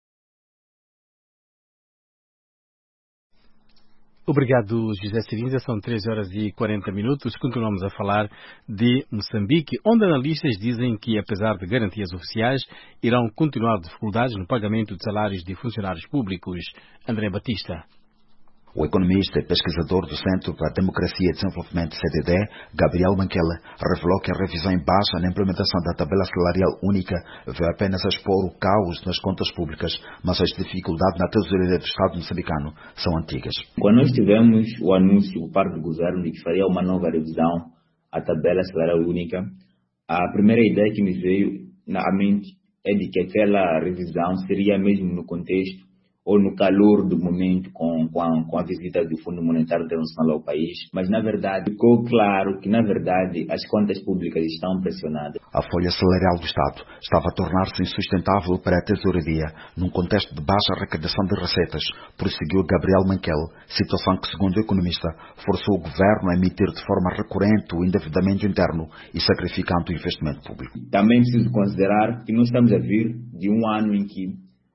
Obrigado, José Cirinza. São três horas e quarenta minutos. Continuamos a falar de Moçambique, onde analistas dizem que, apesar de garantias oficiais, irão continuar dificuldades no pagamento de salários de funcionários públicos. André Batista. O economista e pesquisador do Centro para a Democracia e Desenvolvimento C D D, Gabriel Manquela, revelou que a revisão em baixa na implementação da tabela salarial única veio apenas a expor o caos nas contas públicas, mas as dificuldades na tesouraria do Estado moçambicano são antigas. Quando nós tivemos o anúncio por parte do governo de que faria uma nova revisão à tabela salarial única, a primeira ideia que me veio na mente é de que aquela revisão seria mesmo no contexto ou no calor do momento com, com, a, com a visita do Fundo Monetário Internacional ao país, mas na verdade ficou claro que na verdade as contas públicas estão pressionadas. A folha salarial do Estado estava a tornar-se insustentável para a tesouraria num contexto de baixa arrecadação de receitas, prosseguiu Gabriel Manquel, situação que, segundo o economista, forçou o governo a emitir de forma recorrente o endividamento interno e sacrificando o investimento público. Também preciso considerar que nós estamos a vir de um ano em que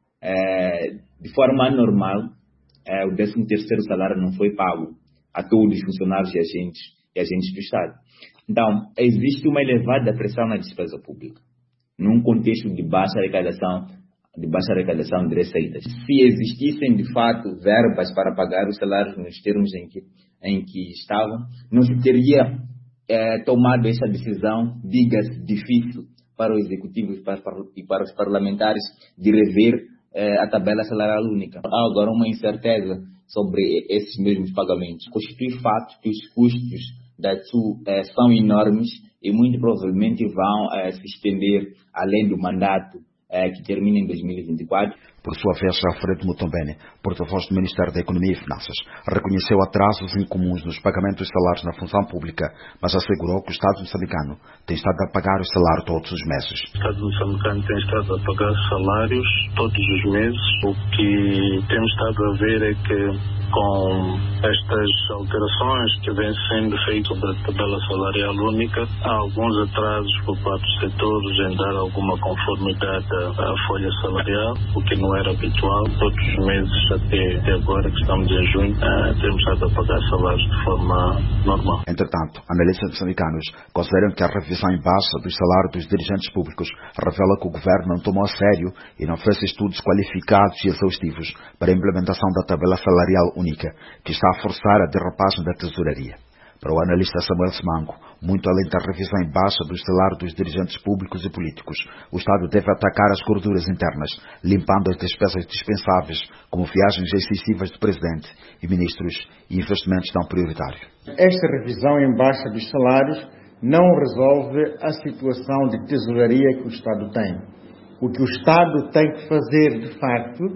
é, de forma anormal, eh, o décimo terceiro salário não foi pago a todos os funcionários e agentes, e agentes do Estado. Então, existe uma elevada pressão na despesa pública, num contexto de baixa arrecadação, de baixa arrecadação de receitas. Se existissem, de fato, verbas para pagar os salários nos termos em que, em que estavam, não se teria eh, tomado essa decisão, diga-se, difícil para o Executivo e para, e para os parlamentares de rever a tabela salarial única. Há agora uma incerteza sobre esses mesmos pagamentos. Constitui fato que os custos da T S U eh, são enormes e muito provavelmente vão eh, se estender além do mandato eh, que termina em dois mil e vinte e quatro. Por sua vez, Alfredo Mutombene, porta-voz do Ministério da Economia e Finanças, reconheceu atrasos incomuns nos pagamentos dos salários na função pública, mas assegurou que o Estado moçambicano tem estado a pagar o salário todos os meses. O Estado moçambicano tem estado a pagar salários todos os meses. O que temos estado a ver é que, com estas alterações que vêm sendo feitas da tabela salarial única, há alguns atrasos por parte dos setores em dar alguma conformidade à folha salarial, o que não era habitual. Todos os meses, até, até agora que estamos em junho, uh, temos estado a pagar salários de forma normal. Entretanto, analistas moçambicanos consideram que a revisão em baixa dos salários dos dirigentes públicos revela que o governo não tomou a sério e não fez estudos qualificados e exaustivos para a implementação da tabela salarial única, que está a forçar a derrapagem da tesouraria. Para o analista Samuel Semango, muito além da revisão em baixa dos salários dos dirigentes públicos e políticos, o Estado deve atacar as gorduras internas, limpando as despesas dispensáveis, como viagens excessivas do Presidente e Ministros e investimentos tão prioritários. Esta revisão em baixa dos salários não resolve a situação de tesouraria que o Estado tem. O que o Estado tem que fazer, de facto,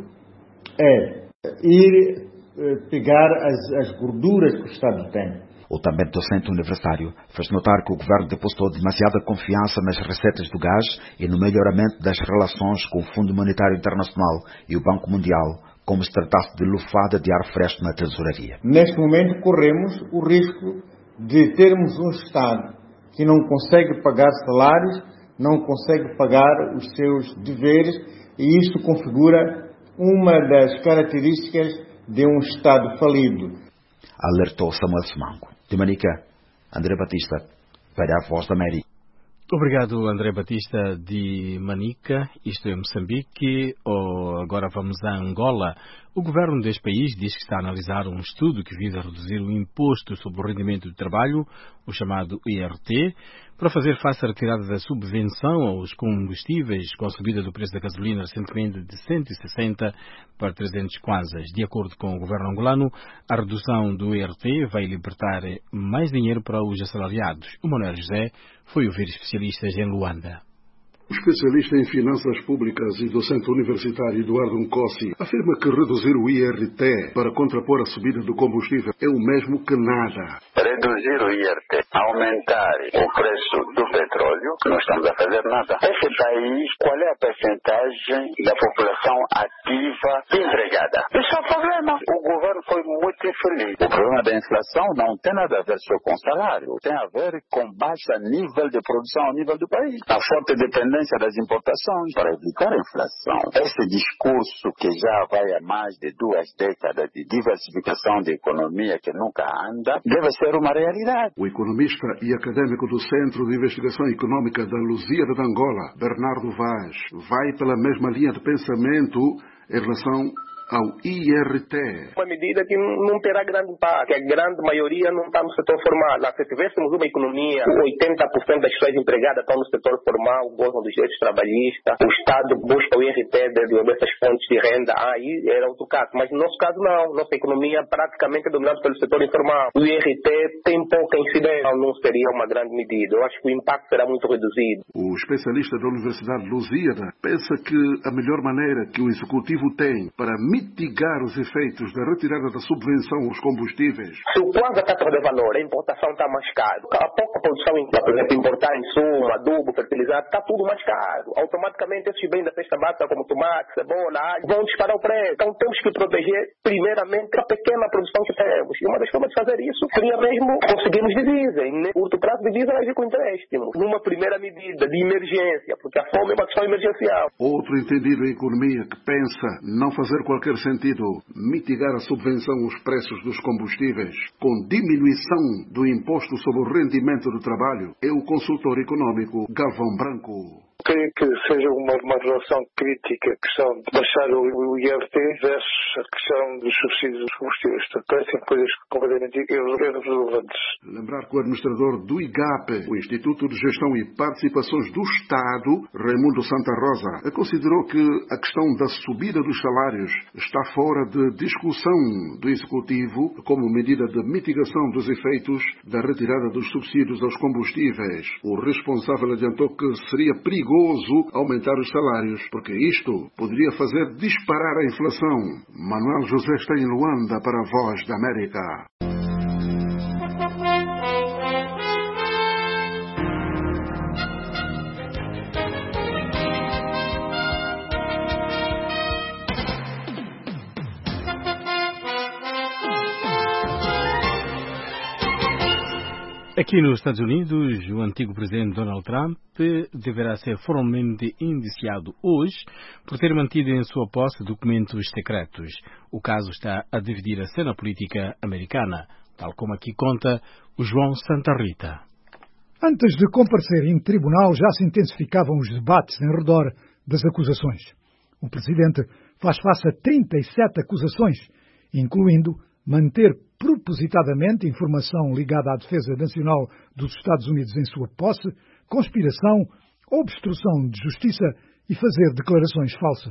é ir pegar as, as gorduras que o Estado tem. O também docente universitário fez notar que o governo depositou demasiada confiança nas receitas do gás e no melhoramento das relações com o Fundo Monetário Internacional e o Banco Mundial, como se tratasse de lufada de ar fresco na tesouraria. Neste momento corremos o risco de termos um Estado que não consegue pagar salários, não consegue pagar os seus deveres, e isto configura uma das características de um Estado falido. Alertou Samuel Semango. De Manica, André Batista, para a Voz da América. Obrigado, André Batista, de Manica. Isto é Moçambique. Oh, agora vamos a Angola. O governo deste país diz que está a analisar um estudo que visa reduzir o imposto sobre o rendimento do trabalho, o chamado I R T, para fazer face à retirada da subvenção aos combustíveis, com a subida do preço da gasolina recentemente de cento e sessenta para trezentos kwanzas. De acordo com o governo angolano, a redução do I R T vai libertar mais dinheiro para os assalariados. O Manuel José foi ouvir especialistas em Luanda. O especialista em finanças públicas e docente universitário Eduardo Nkosi afirma que reduzir o I R T para contrapor a subida do combustível é o mesmo que nada. Reduzir o I R T, aumentar o preço do petróleo, não estamos a fazer nada. Esse país, qual é a percentagem da população ativa empregada? Isso é o problema. O governo foi muito infeliz. O problema da inflação não tem nada a ver só com salário, tem a ver com baixo nível de produção ao nível do país. A forte dependência das importações para evitar a inflação. Esse discurso que já vai há mais de duas décadas de diversificação da economia que nunca anda, deve ser uma realidade. O economista e acadêmico do Centro de Investigação Econômica da Lusíada de Angola, Bernardo Vaz, vai pela mesma linha de pensamento em relação ao I R T. Uma medida que não terá grande impacto, que a grande maioria não está no setor formal. Lá, se tivéssemos uma economia, oitenta por cento das pessoas empregadas estão no setor formal, gozam dos direitos trabalhistas, o Estado busca o I R T dessas fontes de renda, aí era outro caso. Mas no nosso caso não, nossa economia praticamente é dominada pelo setor informal. O I R T tem pouca incidência, não seria uma grande medida. Eu acho que o impacto será muito reduzido. O especialista da Universidade de Lusíada pensa que a melhor maneira que o Executivo tem para mitigar os efeitos da retirada da subvenção aos combustíveis. Se o Kwanza está a perder valor, a importação está mais caro. A pouca produção, por exemplo, importar insumo, adubo, fertilizante, está tudo mais caro. Automaticamente esses bens da cesta básica, como tomate, cebola, alho, vão disparar o preço. Então temos que proteger primeiramente a pequena produção que temos. E uma das formas de fazer isso seria mesmo conseguirmos divisa. E no curto prazo, divisa vai vir com empréstimo. Numa primeira medida de emergência, porque a fome é uma questão emergencial. Outro entendido em economia que pensa não fazer qualquer sentido mitigar a subvenção aos preços dos combustíveis com diminuição do imposto sobre o rendimento do trabalho é o consultor econômico Galvão Branco. Creio que seja uma, uma relação crítica a questão de baixar o, o I R T versus a questão dos subsídios dos combustíveis. Parecem coisas completamente irrelevantes. Lembrar que o administrador do I G A P, o Instituto de Gestão e Participações do Estado, Raimundo Santa Rosa, considerou que a questão da subida dos salários está fora de discussão do Executivo como medida de mitigação dos efeitos da retirada dos subsídios aos combustíveis. O responsável adiantou que seria perigoso aumentar os salários, porque isto poderia fazer disparar a inflação. Manuel José está em Luanda para a Voz da América. Aqui nos Estados Unidos, o antigo presidente Donald Trump deverá ser formalmente indiciado hoje por ter mantido em sua posse documentos secretos. O caso está a dividir a cena política americana, tal como aqui conta o João Santa Rita. Antes de comparecer em tribunal, já se intensificavam os debates em redor das acusações. O presidente faz face a trinta e sete acusações, incluindo manter propositadamente informação ligada à defesa nacional dos Estados Unidos em sua posse, conspiração, obstrução de justiça e fazer declarações falsas.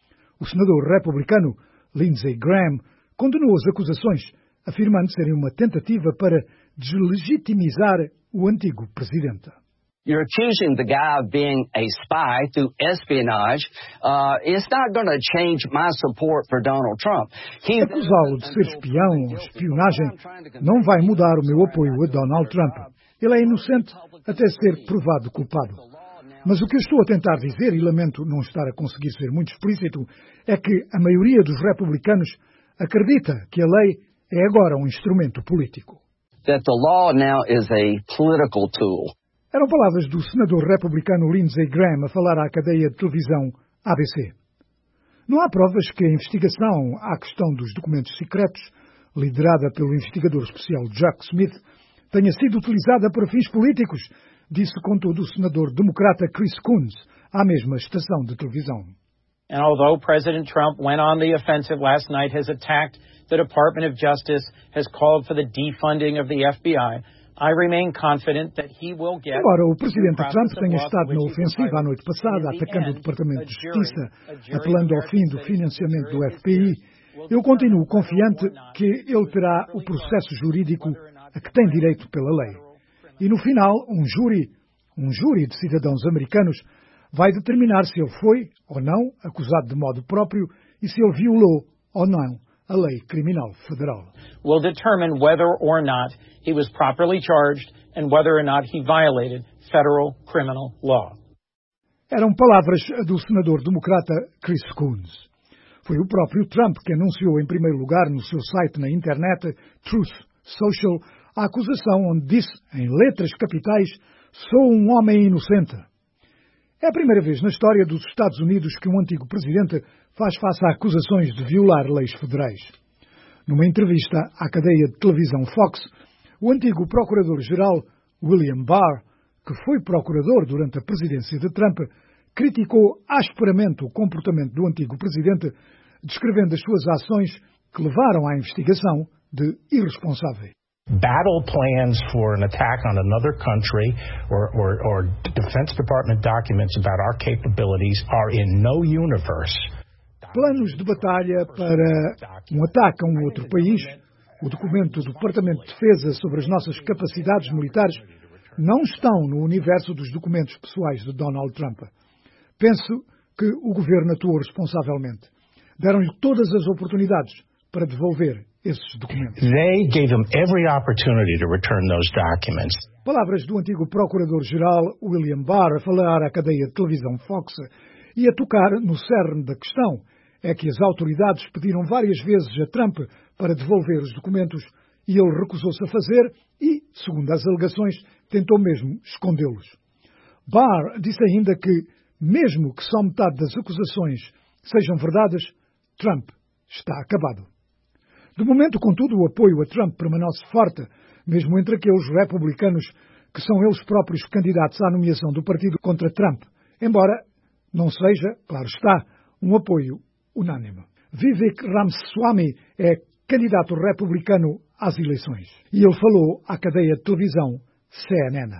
O senador republicano Lindsey Graham condenou as acusações, afirmando serem uma tentativa para deslegitimizar o antigo presidente. You're accusing the guy of being a spy through espionage. Uh, it's not going to change my support for Donald Trump. Acusá-lo de ser espião ou espionagem não vai mudar o meu apoio a Donald Trump. Ele é inocente até ser provado culpado. Mas o que eu estou a tentar dizer, e lamento não estar a conseguir ser muito explícito, é que a maioria dos republicanos acredita que a lei é agora um instrumento político. That the law now is a political tool. Eram palavras do senador republicano Lindsey Graham a falar à cadeia de televisão A B C. Não há provas que a investigação à questão dos documentos secretos, liderada pelo investigador especial Jack Smith, tenha sido utilizada para fins políticos, disse contudo o senador democrata Chris Coons à mesma estação de televisão. And although President Trump went on the offensive last night, has attacked the Department of Justice, has called for the defunding of the F B I, I remain confident that he will get... Embora o presidente Trump tenha estado na ofensiva a noite passada, atacando o Departamento de Justiça, apelando ao fim do financiamento do F B I, eu continuo confiante que ele terá o processo jurídico a que tem direito pela lei. E no final, um júri, um júri de cidadãos americanos, vai determinar se ele foi ou não acusado de modo próprio e se ele violou ou não a lei criminal federal. Will determine whether or not he was properly charged and whether or not he violated federal criminal law. Eram palavras do senador democrata Chris Coons. Foi o próprio Trump que anunciou em primeiro lugar no seu site na internet Truth Social a acusação onde disse, em letras capitais, "Sou um homem inocente". É a primeira vez na história dos Estados Unidos que um antigo presidente faz face a acusações de violar leis federais. Numa entrevista à cadeia de televisão Fox, o antigo procurador-geral William Barr, que foi procurador durante a presidência de Trump, criticou asperamente o comportamento do antigo presidente, descrevendo as suas ações que levaram à investigação de irresponsável. Battle plans for an attack on another country or, or, or Defense Department documents about our capabilities are in no universe. Planos de batalha para um ataque a um outro país, o documento do Departamento de Defesa sobre as nossas capacidades militares, não estão no universo dos documentos pessoais de Donald Trump. Penso que o governo atuou responsavelmente. Deram-lhe todas as oportunidades para devolver esses documentos. They gave him every opportunity to return those documents. Palavras do antigo procurador-geral William Barr a falar à cadeia de televisão Fox e a tocar no cerne da questão. É que as autoridades pediram várias vezes a Trump para devolver os documentos e ele recusou-se a fazer e, segundo as alegações, tentou mesmo escondê-los. Barr disse ainda que, mesmo que só metade das acusações sejam verdades, Trump está acabado. De momento, contudo, o apoio a Trump permanece forte, mesmo entre aqueles republicanos que são eles próprios candidatos à nomeação do partido contra Trump, embora não seja, claro está, um apoio unânime. Vivek Ramaswamy é candidato republicano às eleições e ele falou à cadeia de televisão C N N.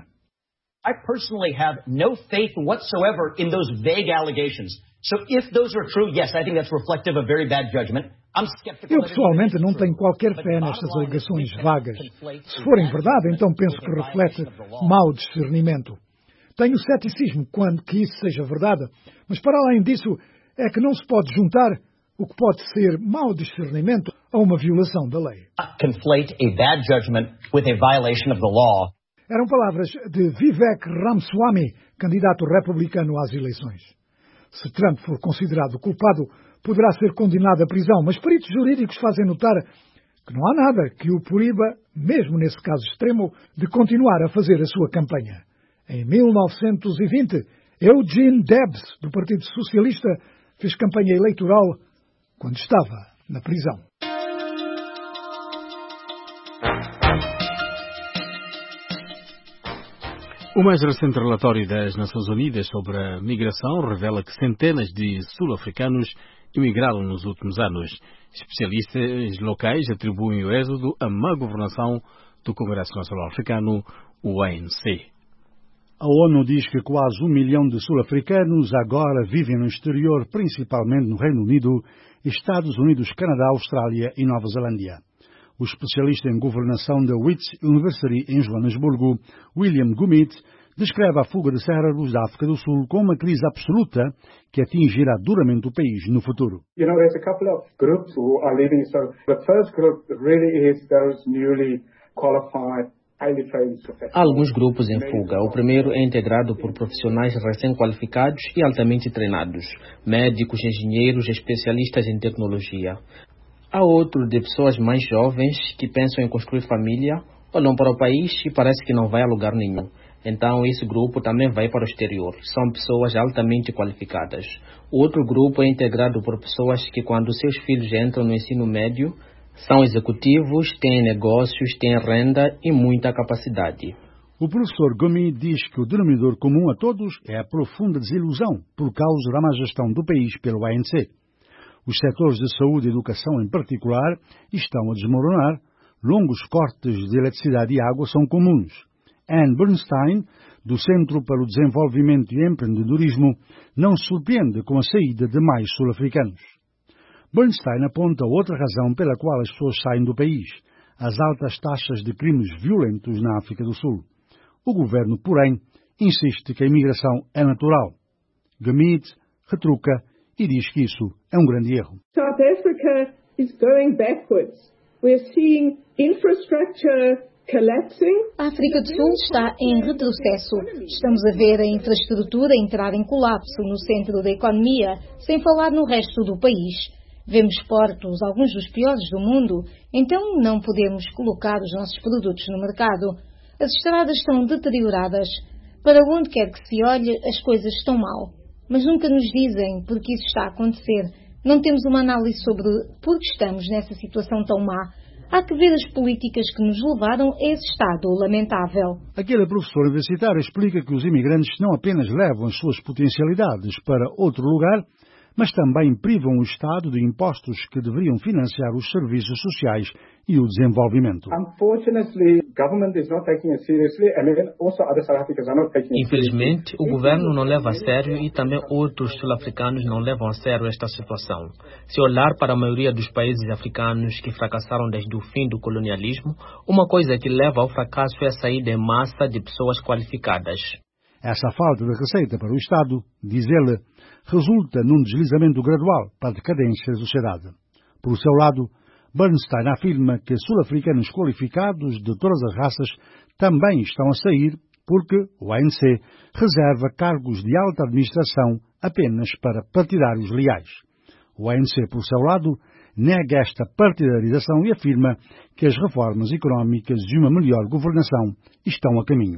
I personally have no faith whatsoever in those vague allegations. So if those are true, yes, I think that's reflective of very bad judgment. I'm skeptical. Eu pessoalmente não tenho qualquer fé nestas alegações vagas. Se forem verdade, então penso que reflete mau discernimento. Tenho ceticismo quando que isso seja verdade, mas para além disso é que não se pode juntar o que pode ser mau discernimento a uma violação da lei. Conflate a bad judgment with a violation of the law. Eram palavras de Vivek Ramaswamy, candidato republicano às eleições. Se Trump for considerado culpado, poderá ser condenado à prisão, mas peritos jurídicos fazem notar que não há nada que o proíba, mesmo nesse caso extremo, de continuar a fazer a sua campanha. Em mil novecentos e vinte, Eugene Debs, do Partido Socialista, fez campanha eleitoral quando estava na prisão. O mais recente relatório das Nações Unidas sobre a migração revela que centenas de sul-africanos emigraram nos últimos anos. Especialistas locais atribuem o êxodo à má governação do Congresso Nacional Africano, o A N C. A ONU diz que quase um milhão de sul-africanos agora vivem no exterior, principalmente no Reino Unido, Estados Unidos, Canadá, Austrália e Nova Zelândia. O especialista em governação da Wits University em Joanesburgo, William Gumit, descreve a fuga de cérebros da África do Sul como uma crise absoluta que atingirá duramente o país no futuro. You know, there's a couple of groups who are leaving. So the first group really is those newly qualified. Há alguns grupos em fuga. O primeiro é integrado por profissionais recém-qualificados e altamente treinados, médicos, engenheiros, especialistas em tecnologia. Há outro de pessoas mais jovens que pensam em construir família, olham para o país e parece que não vai a lugar nenhum. Então esse grupo também vai para o exterior. São pessoas altamente qualificadas. Outro grupo é integrado por pessoas que, quando seus filhos entram no ensino médio, são executivos, têm negócios, têm renda e muita capacidade. O professor Gomi diz que o denominador comum a todos é a profunda desilusão por causa da má gestão do país pelo A N C. Os setores de saúde e educação, em particular, estão a desmoronar. Longos cortes de eletricidade e água são comuns. Anne Bernstein, do Centro para o Desenvolvimento e Empreendedorismo, não se surpreende com a saída de mais sul-africanos. Bernstein aponta outra razão pela qual as pessoas saem do país: as altas taxas de crimes violentos na África do Sul. O governo, porém, insiste que a imigração é natural. Gamit retruca e diz que isso é um grande erro. South Africa is going backwards. We're seeing infrastructure collapsing. A África do Sul está em retrocesso. Estamos a ver a infraestrutura entrar em colapso no centro da economia, sem falar no resto do país. Vemos portos, alguns dos piores do mundo, então não podemos colocar os nossos produtos no mercado. As estradas estão deterioradas. Para onde quer que se olhe, as coisas estão mal. Mas nunca nos dizem por que isso está a acontecer. Não temos uma análise sobre por que estamos nessa situação tão má. Há que ver as políticas que nos levaram a esse estado lamentável. Aquele professor universitário explica que os imigrantes não apenas levam as suas potencialidades para outro lugar, mas também privam o Estado de impostos que deveriam financiar os serviços sociais e o desenvolvimento. Infelizmente, o governo não leva a sério e também outros sul-africanos não levam a sério esta situação. Se olhar para a maioria dos países africanos que fracassaram desde o fim do colonialismo, uma coisa que leva ao fracasso é a saída em massa de pessoas qualificadas. Essa falta de receita para o Estado, diz ele, resulta num deslizamento gradual para a decadência da sociedade. Por seu lado, Bernstein afirma que sul-africanos qualificados de todas as raças também estão a sair porque o A N C reserva cargos de alta administração apenas para partidários leais. O A N C, por seu lado, nega esta partidarização e afirma que as reformas económicas e uma melhor governação estão a caminho.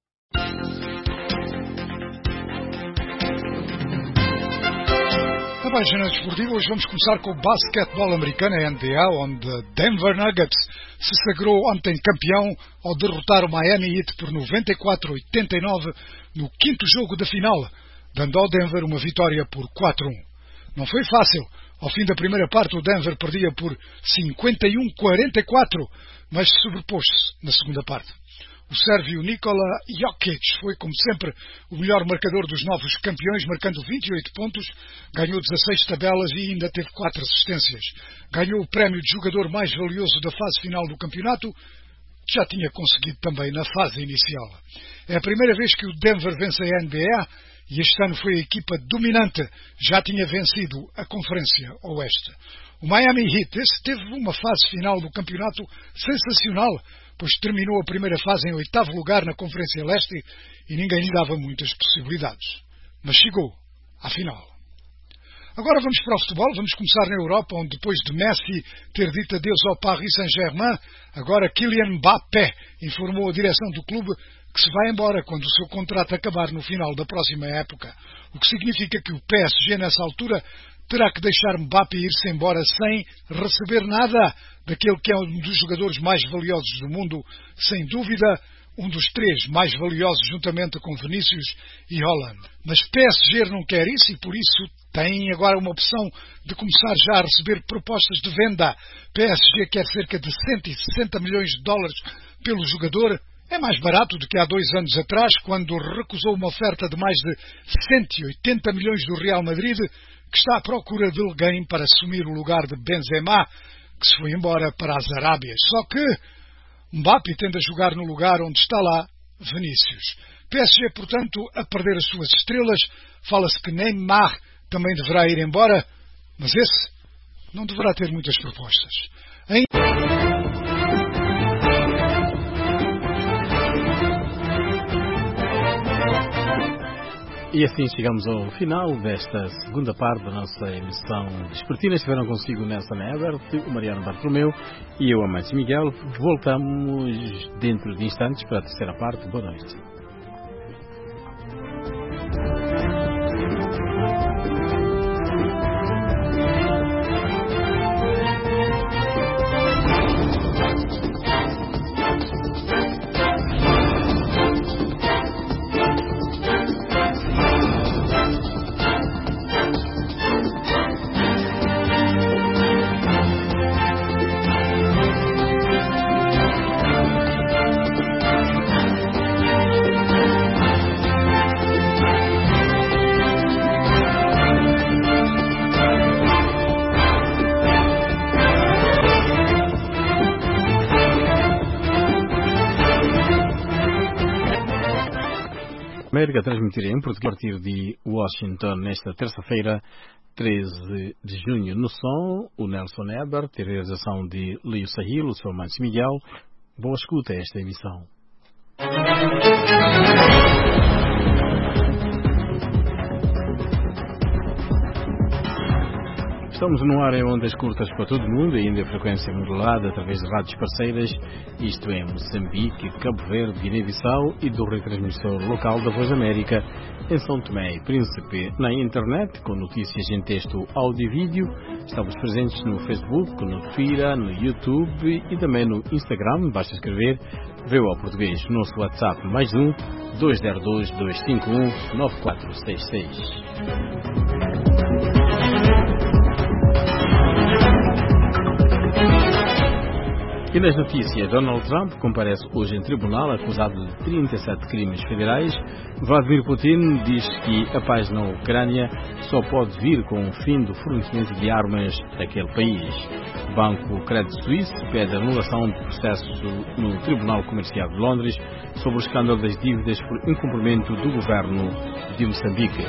Na página desportiva, hoje vamos começar com o basquetebol americano, a N B A, onde Denver Nuggets se sagrou ontem campeão ao derrotar o Miami Heat por noventa e quatro a oitenta e nove no quinto jogo da final, dando ao Denver uma vitória por quatro a um. Não foi fácil. Ao fim da primeira parte, o Denver perdia por cinquenta e um a quarenta e quatro, mas sobrepôs-se na segunda parte. O sérvio Nikola Jokic foi, como sempre, o melhor marcador dos novos campeões, marcando vinte e oito pontos, ganhou dezasseis tabelas e ainda teve quatro assistências. Ganhou o prémio de jogador mais valioso da fase final do campeonato, que já tinha conseguido também na fase inicial. É a primeira vez que o Denver vence a N B A e este ano foi a equipa dominante, já tinha vencido a Conferência Oeste. O Miami Heat, esse teve uma fase final do campeonato sensacional, pois terminou a primeira fase em oitavo lugar na Conferência Leste e ninguém lhe dava muitas possibilidades. Mas chegou à final. Agora vamos para o futebol, vamos começar na Europa, onde depois de Messi ter dito adeus ao Paris Saint-Germain, agora Kylian Mbappé informou a direção do clube que se vai embora quando o seu contrato acabar no final da próxima época, o que significa que o P S G nessa altura terá que deixar Mbappé ir-se embora sem receber nada daquele que é um dos jogadores mais valiosos do mundo, sem dúvida, um dos três mais valiosos juntamente com Vinícius e Haaland. Mas P S G não quer isso e por isso tem agora uma opção de começar já a receber propostas de venda. P S G quer cerca de cento e sessenta milhões de dólares pelo jogador. É mais barato do que há dois anos atrás, quando recusou uma oferta de mais de cento e oitenta milhões do Real Madrid, que está à procura de alguém para assumir o lugar de Benzema, que se foi embora para as Arábias. Só que Mbappé tende a jogar no lugar onde está lá Vinícius. P S G, portanto, a perder as suas estrelas. Fala-se que Neymar também deverá ir embora, mas esse não deverá ter muitas propostas. Em... E assim chegamos ao final desta segunda parte da nossa emissão desportiva. Estiveram consigo Nelson Ebert, o Mariano Bartolomeu e eu, Amantes Miguel. Voltamos dentro de instantes para a terceira parte. Boa noite. América transmitirá em português a partir de Washington nesta terça-feira, treze de junho. No som, o Nelson Ebert, a realização de Leo Sahil, o seu Manso Miguel. Boa escuta a esta emissão. Estamos no ar em ondas curtas para todo o mundo, ainda em frequência modulada através de rádios parceiras, isto é Moçambique, Cabo Verde, Guiné-Bissau e do retransmissor local da Voz América em São Tomé e Príncipe. Na internet, com notícias em texto, áudio e vídeo, estamos presentes no Facebook, no Twitter, no YouTube e também no Instagram. Basta escrever V O A Português. Nosso WhatsApp mais um, dois zero dois, dois cinco um, nove quatro seis seis. E nas notícias, Donald Trump comparece hoje em tribunal acusado de trinta e sete crimes federais. Vladimir Putin diz que a paz na Ucrânia só pode vir com o fim do fornecimento de armas àquele país. O Banco Credit Suisse pede anulação do processo no Tribunal Comercial de Londres sobre o escândalo das dívidas por incumprimento do governo de Moçambique.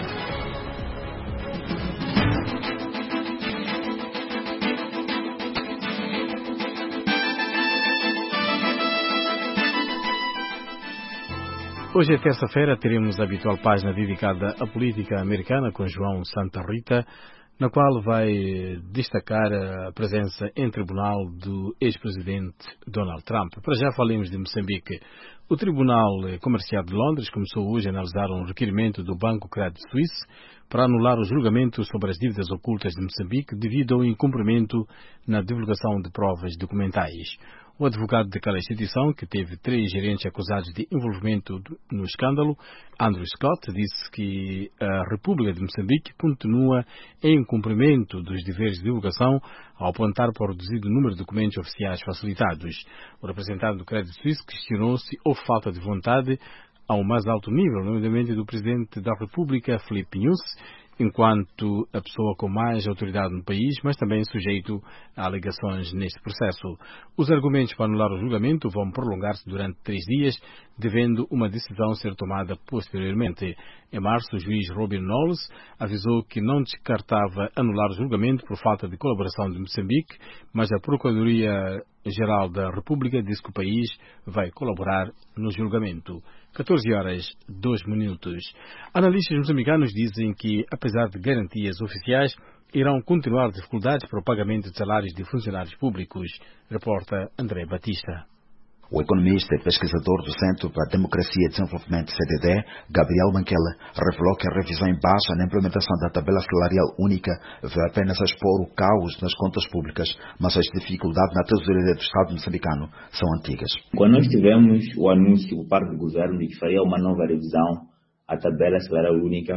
Hoje é terça-feira, teremos a habitual página dedicada à política americana com João Santa Rita, na qual vai destacar a presença em tribunal do ex-presidente Donald Trump. Para já falemos de Moçambique. O Tribunal Comercial de Londres começou hoje a analisar um requerimento do Banco Credit Suisse para anular o julgamento sobre as dívidas ocultas de Moçambique devido ao incumprimento na divulgação de provas documentais. O advogado daquela instituição, que teve três gerentes acusados de envolvimento no escândalo, Andrew Scott, disse que a República de Moçambique continua em cumprimento dos deveres de divulgação ao apontar para o reduzido número de documentos oficiais facilitados. O representante do Credit Suisse questionou se houve falta de vontade ao mais alto nível, nomeadamente do Presidente da República, Filipe Nyusi, enquanto a pessoa com mais autoridade no país, mas também sujeito a alegações neste processo. Os argumentos para anular o julgamento vão prolongar-se durante três dias, devendo uma decisão ser tomada posteriormente. Em março, o juiz Robin Knowles avisou que não descartava anular o julgamento por falta de colaboração de Moçambique, mas a Procuradoria-Geral da República disse que o país vai colaborar no julgamento. catorze horas, dois minutos. Analistas moçambicanos dizem que, apesar de garantias oficiais, irão continuar dificuldades para o pagamento de salários de funcionários públicos, reporta André Batista. O economista e pesquisador do Centro para a Democracia e Desenvolvimento C D D, Gabriel Manquela, revelou que a revisão em baixa na implementação da tabela salarial única veio apenas a expor o caos nas contas públicas, mas as dificuldades na tesouraria do Estado moçambicano são antigas. Quando nós tivemos o anúncio por parte do governo de que faria uma nova revisão à tabela salarial única,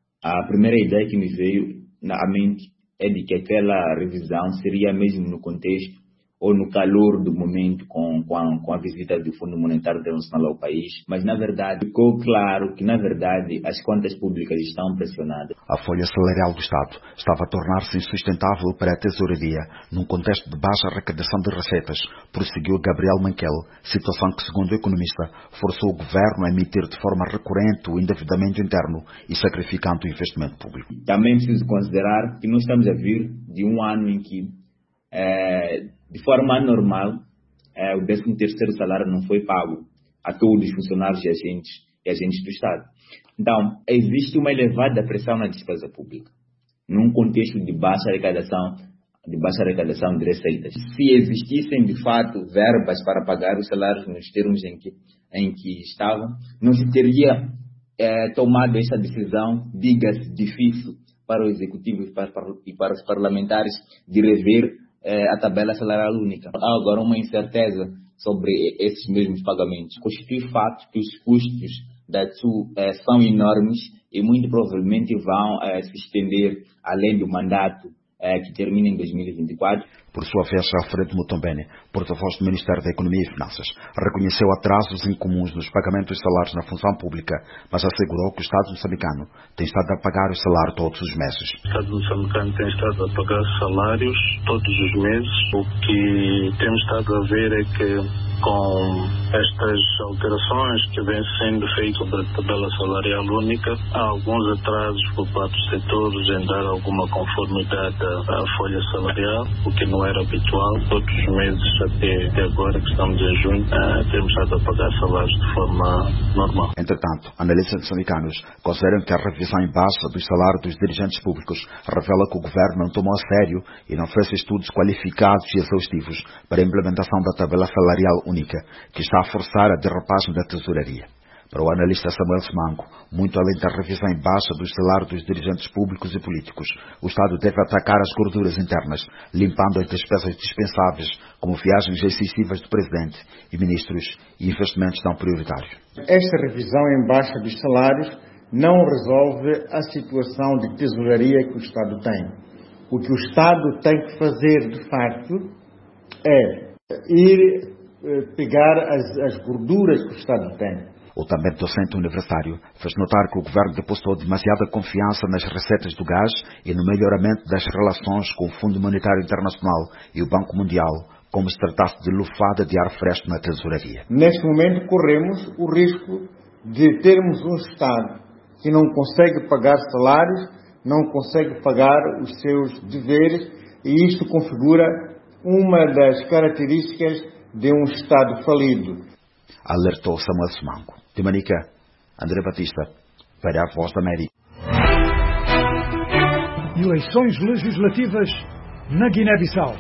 a primeira ideia que me veio na mente é de que aquela revisão seria mesmo no contexto ou no calor do momento com, com, a, com a visita do Fundo Monetário Internacional ao país, mas na verdade ficou claro que na verdade as contas públicas estão pressionadas. A folha salarial do Estado estava a tornar-se insustentável para a tesouraria num contexto de baixa arrecadação de receitas, prosseguiu Gabriel Manquel, situação que, segundo o economista, forçou o governo a emitir de forma recorrente o endividamento interno e sacrificando o investimento público. Também preciso considerar que nós estamos a vir de um ano em que é, de forma anormal, eh, o décimo terceiro salário não foi pago a todos os funcionários e agentes, e agentes do Estado. Então, existe uma elevada pressão na despesa pública, num contexto de baixa arrecadação, de baixa arrecadação de receitas. Se existissem, de fato, verbas para pagar os salários nos termos em que, em que estavam, não se teria eh, tomado essa decisão, diga-se, difícil para o Executivo e para, e para os parlamentares de rever a tabela salarial única. Há agora uma incerteza sobre esses mesmos pagamentos. Constitui fato que os custos da T S U eh, são enormes e muito provavelmente vão eh, se estender além do mandato eh, que termina em dois mil e vinte e quatro. Por sua vez, Alfredo Mutombene, porta-voz do Ministério da Economia e Finanças, reconheceu atrasos incomuns nos pagamentos de salários na função pública, mas assegurou que o Estado moçambicano tem estado a pagar o salário todos os meses. O Estado moçambicano tem estado a pagar salários todos os meses. O que temos estado a ver é que com estas alterações que vêm sendo feitas sobre a tabela salarial única, há alguns atrasos por parte dos setores em dar alguma conformidade à folha salarial, o que não era habitual. Todos os meses, até, até agora que estamos em junho, uh, temos estado a pagar salários de forma normal. Entretanto, analistas moçambicanos consideram que a revisão em baixa dos salários dos dirigentes públicos revela que o governo não tomou a sério e não fez estudos qualificados e exaustivos para a implementação da tabela salarial única, que está a forçar a derrapagem da tesouraria. Para o analista Samuel Semango, muito além da revisão em baixa dos salários dos dirigentes públicos e políticos, o Estado deve atacar as gorduras internas, limpando as despesas dispensáveis, como viagens excessivas do Presidente e Ministros e investimentos não prioritários. Esta revisão em baixa dos salários não resolve a situação de tesouraria que o Estado tem. O que o Estado tem que fazer, de facto, é ir pegar as, as gorduras que o Estado tem. O também docente universitário fez notar que o governo depositou demasiada confiança nas receitas do gás e no melhoramento das relações com o Fundo Monetário Internacional e o Banco Mundial, como se tratasse de lufada de ar fresco na tesouraria. Neste momento corremos o risco de termos um Estado que não consegue pagar salários, não consegue pagar os seus deveres, e isto configura uma das características de um Estado falido. Alertou Samuel Semango. De Manica, André Batista, para a Voz da América. Eleições legislativas na Guiné-Bissau.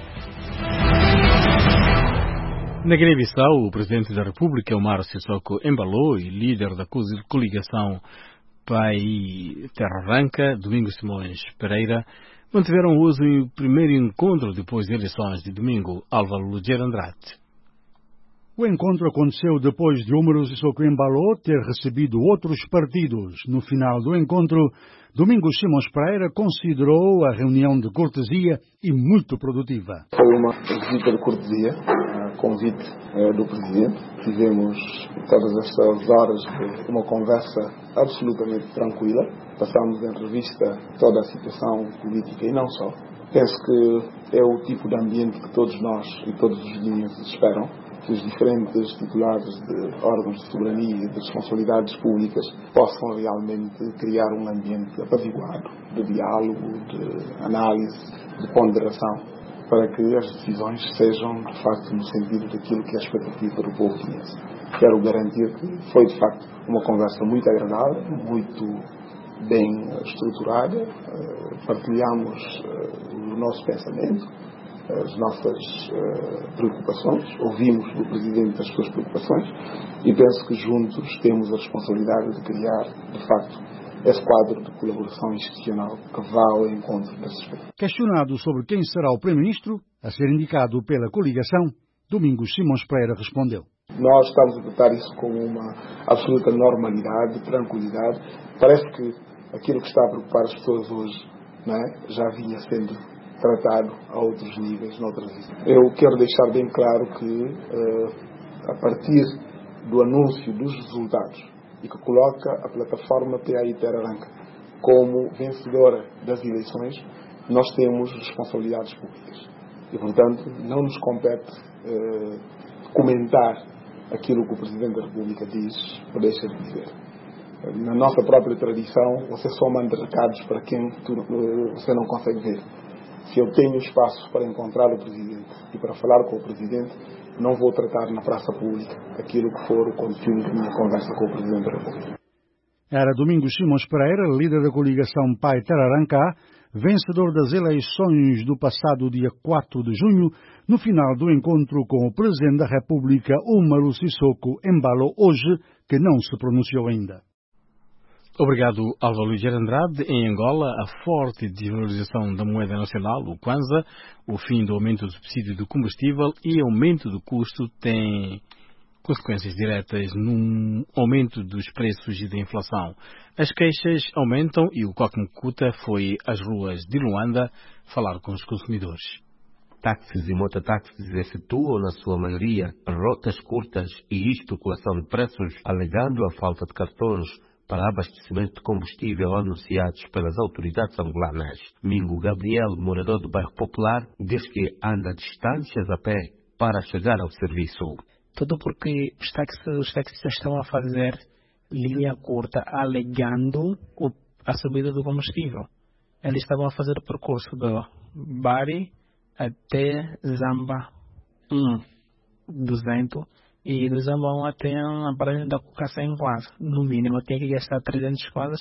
Na Guiné-Bissau, o Presidente da República, Omar Sissoko Embalo, e líder da coligação Pai Terra Arranca, Domingos Simões Pereira, mantiveram hoje o primeiro encontro depois das eleições de domingo. Álvaro Luger Andrade. O encontro aconteceu depois de Omar Sissoko Embalo ter recebido outros partidos. No final do encontro, Domingos Simões Pereira considerou a reunião de cortesia e muito produtiva. Foi uma visita de cortesia, convite do Presidente. Tivemos todas estas horas de uma conversa absolutamente tranquila. Passámos em revista toda a situação política e não só. Penso que é o tipo de ambiente que todos nós e todos os guineenses esperam, que os diferentes titulares de órgãos de soberania e de responsabilidades públicas possam realmente criar um ambiente apaziguado, de diálogo, de análise, de ponderação, para que as decisões sejam, de facto, no sentido daquilo que é a expectativa do povo guineense. Quero garantir que foi, de facto, uma conversa muito agradável, muito bem estruturada. Partilhamos o nosso pensamento, as nossas uh, preocupações, ouvimos do Presidente as suas preocupações e penso que juntos temos a responsabilidade de criar, de facto, esse quadro de colaboração institucional que vá ao encontro dessas expectativas. Questionado sobre quem será o Primeiro-Ministro a ser indicado pela coligação, Domingos Simões Pereira respondeu: Nós estamos a tratar isso com uma absoluta normalidade, tranquilidade. Parece que aquilo que está a preocupar as pessoas hoje, não é, já vinha sendo tratado a outros níveis, noutras visões. Eu quero deixar bem claro que, uh, a partir do anúncio dos resultados e que coloca a plataforma P A I Terra Arranca como vencedora das eleições, nós temos responsabilidades públicas. E, portanto, não nos compete uh, comentar aquilo que o Presidente da República diz ou deixa de dizer. Na nossa própria tradição, você só manda recados para quem tu, uh, você não consegue ver. Se eu tenho espaço para encontrar o Presidente e para falar com o Presidente, não vou tratar na praça pública aquilo que for o conteúdo da minha conversa com o Presidente da República. Era Domingos Simões Pereira, líder da coligação Pai Terra Arranca, vencedor das eleições do passado dia quatro de junho, no final do encontro com o Presidente da República, Omar Sissoko Embalo, hoje, que não se pronunciou ainda. Obrigado, Álvaro Luger Andrade. Em Angola, a forte desvalorização da moeda nacional, o Kwanza, o fim do aumento do subsídio do combustível e aumento do custo têm consequências diretas no aumento dos preços e da inflação. As queixas aumentam e o Coque Mkuta foi às ruas de Luanda falar com os consumidores. Táxis e mototáxis efetuam, na sua maioria, rotas curtas e especulação de preços, alegando a falta de cartões para abastecimento de combustível anunciados pelas autoridades angolanas. Mingo Gabriel, morador do bairro Popular, diz que anda distâncias a pé para chegar ao serviço. Tudo porque os, taxi, os taxistas estão a fazer linha curta, alegando o, a subida do combustível. Eles estavam a fazer o percurso do Bari até Zamba um, duzentos, e do Zamba um até a paragem da Cuca cem quase. No mínimo, tem que gastar trezentas quadras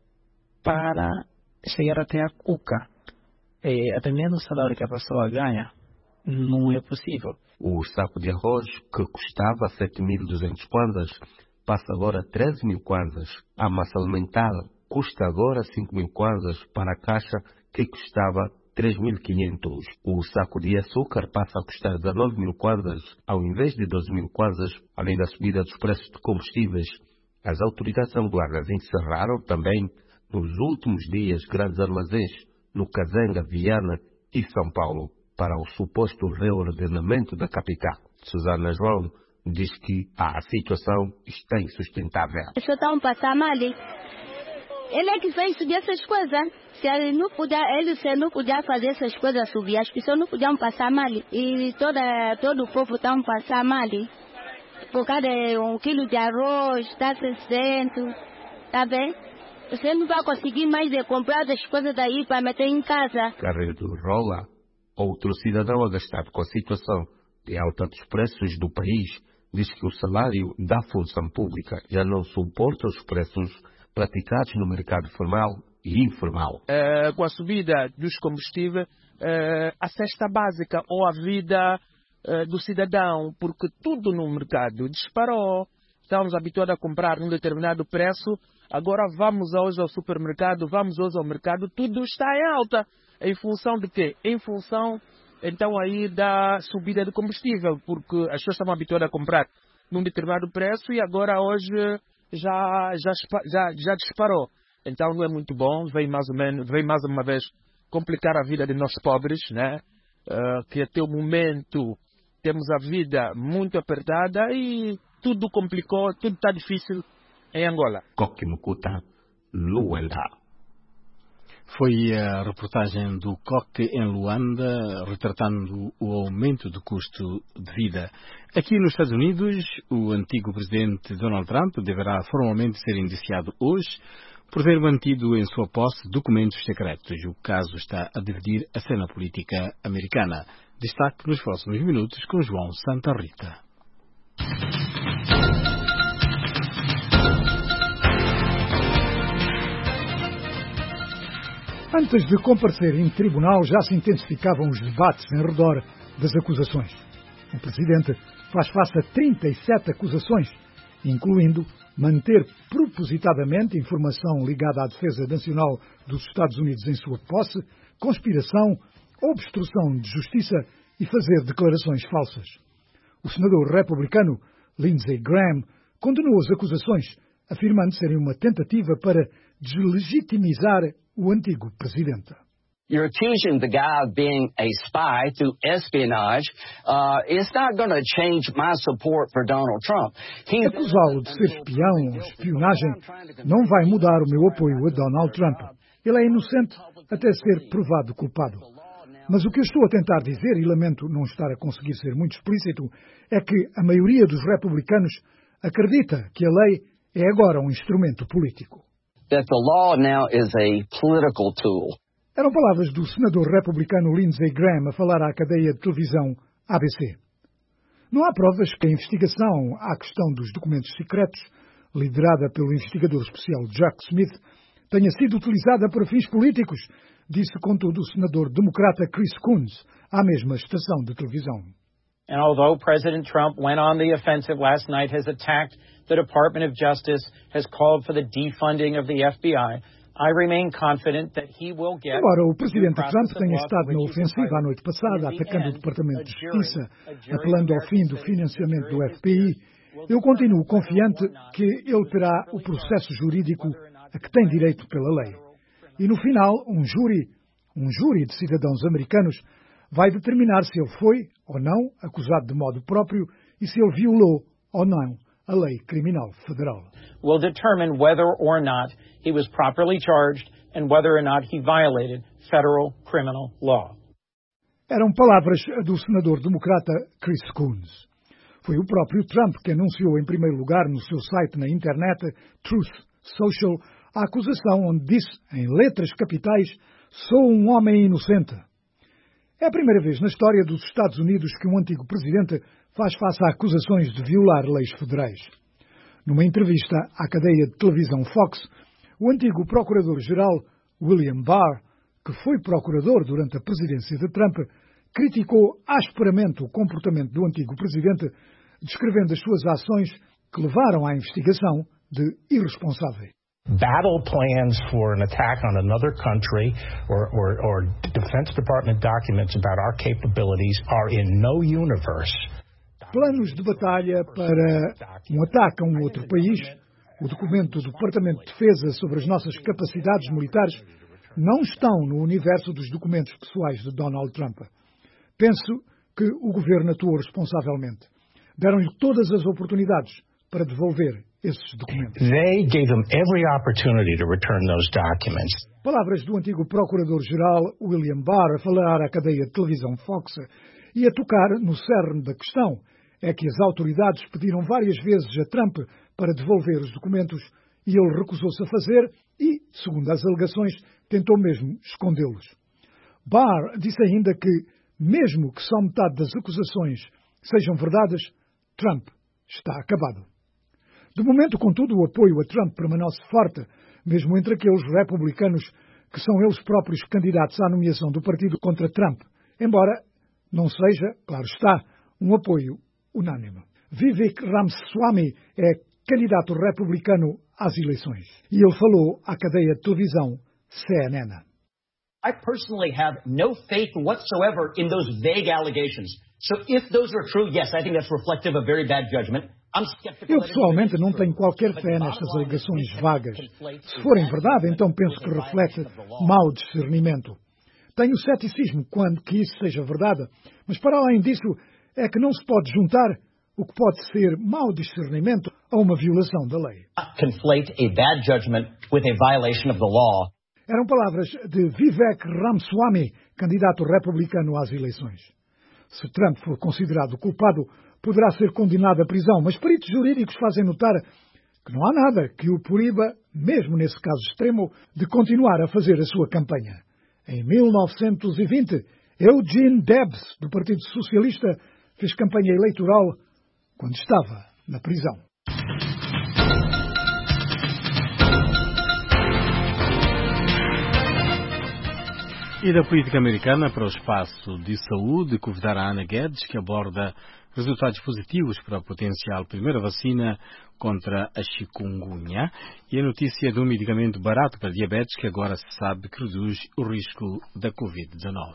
para chegar até a Cuca. E, atendendo o salário que a pessoa ganha, não é possível. O saco de arroz, que custava sete mil e duzentas kwanzas, passa agora a treze mil kwanzas. A massa alimentar custa agora cinco mil kwanzas para a caixa, que custava três mil e quinhentos. O saco de açúcar passa a custar dezenove mil kwanzas, ao invés de doze mil kwanzas, além da subida dos preços de combustíveis. As autoridades angolanas encerraram também, nos últimos dias, grandes armazéns no Kazanga, Viana e São Paulo, para o suposto reordenamento da capital. Susana João diz que a situação está insustentável. As pessoas estão passando mal. Ele é que fez subir essas coisas. Se ele não puder, ele se não puder fazer essas coisas subir, as pessoas não podiam passar mal. E toda, todo o povo está passando mal. Por causa de um quilo de arroz, está sessenta, tá bem? Você não vai conseguir mais de comprar as coisas daí para meter em casa. Carreiro Rola, outro cidadão agastado com a situação de alta dos preços do país, diz que o salário da função pública já não suporta os preços praticados no mercado formal e informal. É, com a subida dos combustíveis, é, a cesta básica ou a vida é, do cidadão, porque tudo no mercado disparou. Estamos habituados a comprar num determinado preço, agora vamos hoje ao supermercado, vamos hoje ao mercado, tudo está em alta. Em função de quê? Em função, então, aí da subida do combustível, porque as pessoas estavam habituadas a comprar num determinado preço e agora hoje já, já, já, já disparou. Então não é muito bom, vem mais ou menos, vem mais uma vez complicar a vida de nós pobres, né? Uh, que até o momento temos a vida muito apertada e tudo complicou, tudo está difícil em Angola. Coquimucuta, Luanda. Foi a reportagem do Coque em Luanda, retratando o aumento do custo de vida. Aqui nos Estados Unidos, o antigo presidente Donald Trump deverá formalmente ser indiciado hoje por ter mantido em sua posse documentos secretos. O caso está a dividir a cena política americana. Destaque nos próximos minutos com João Santa Rita. Antes de comparecer em tribunal, já se intensificavam os debates em redor das acusações. O presidente faz face a trinta e sete acusações, incluindo manter propositadamente informação ligada à defesa nacional dos Estados Unidos em sua posse, conspiração, obstrução de justiça e fazer declarações falsas. O senador republicano Lindsey Graham condenou as acusações, afirmando serem uma tentativa para deslegitimizar o antigo presidente. You're accusing the guy of being a spy through espionage. Uh, it's not going to change my support for Donald Trump. Acusá-lo de ser espião ou espionagem não vai mudar o meu apoio a Donald Trump. Ele é inocente até ser provado culpado. Mas o que eu estou a tentar dizer, e lamento não estar a conseguir ser muito explícito, é que a maioria dos republicanos acredita que a lei é agora um instrumento político. That the law now is a political tool. Eram palavras do senador republicano Lindsey Graham a falar à cadeia de televisão A B C. Não há provas que a investigação à questão dos documentos secretos, liderada pelo investigador especial Jack Smith, tenha sido utilizada para fins políticos, disse contudo o senador democrata Chris Coons à mesma estação de televisão. And although President Trump went on the offensive last night, has attacked the Department of Justice, has called for the defunding of the F B I, I remain confident that he will get... Embora o presidente Trump tenha estado na ofensiva a noite passada, atacando o Departamento de Justiça, apelando ao fim do financiamento do F B I, eu continuo confiante que ele terá o processo jurídico a que tem direito pela lei. E no final, um júri, um júri de cidadãos americanos vai determinar se ele foi ou não acusado de modo próprio e se ele violou ou não a lei criminal federal. Will determine whether or not he was properly charged and whether or not he violated federal criminal law. Eram palavras do senador democrata Chris Coons. Foi o próprio Trump que anunciou em primeiro lugar no seu site na internet, Truth Social, a acusação onde disse, em letras capitais, "Sou um homem inocente". É a primeira vez na história dos Estados Unidos que um antigo presidente faz face a acusações de violar leis federais. Numa entrevista à cadeia de televisão Fox, o antigo procurador-geral William Barr, que foi procurador durante a presidência de Trump, criticou asperamente o comportamento do antigo presidente, descrevendo as suas ações que levaram à investigação de irresponsáveis. Battle plans for an attack on another country or, or, or Defense Department documents about our capabilities are in no universe. Planos de batalha para um ataque a um outro país, o documento do Departamento de Defesa sobre as nossas capacidades militares, não estão no universo dos documentos pessoais de Donald Trump. Penso que o governo atuou responsavelmente. Deram-lhe todas as oportunidades para devolver esses documentos. They gave them every opportunity to return those documents. Palavras do antigo procurador-geral William Barr a falar à cadeia de televisão Fox e a tocar no cerne da questão. É que as autoridades pediram várias vezes a Trump para devolver os documentos e ele recusou-se a fazer e, segundo as alegações, tentou mesmo escondê-los. Barr disse ainda que, mesmo que só metade das acusações sejam verdades, Trump está acabado. De momento, contudo, o apoio a Trump permanece forte, mesmo entre aqueles republicanos que são eles próprios candidatos à nomeação do partido contra Trump, embora não seja, claro está, um apoio unânime. Vivek Ramaswamy é candidato republicano às eleições e ele falou à cadeia de televisão C N N. I personally have no faith whatsoever in those vague allegations. So if those are true, yes, I think that's reflective of very bad judgment. Eu pessoalmente não tenho qualquer fé nestas alegações vagas. Se forem verdade, então penso que reflete mau discernimento. Tenho ceticismo quando que isso seja verdade, mas para além disso é que não se pode juntar o que pode ser mau discernimento a uma violação da lei. Conflate a bad judgment with a violation of the law. Eram palavras de Vivek Ramaswamy, candidato republicano às eleições. Se Trump for considerado culpado, poderá ser condenado à prisão, mas peritos jurídicos fazem notar que não há nada que o proíba, mesmo nesse caso extremo, de continuar a fazer a sua campanha. Em mil novecentos e vinte, Eugene Debs, do Partido Socialista, fez campanha eleitoral quando estava na prisão. E da política americana para o espaço de saúde, convidar a Ana Guedes, que aborda resultados positivos para a potencial primeira vacina contra a chikungunya e a notícia de um medicamento barato para diabetes que agora se sabe que reduz o risco da covid dezenove.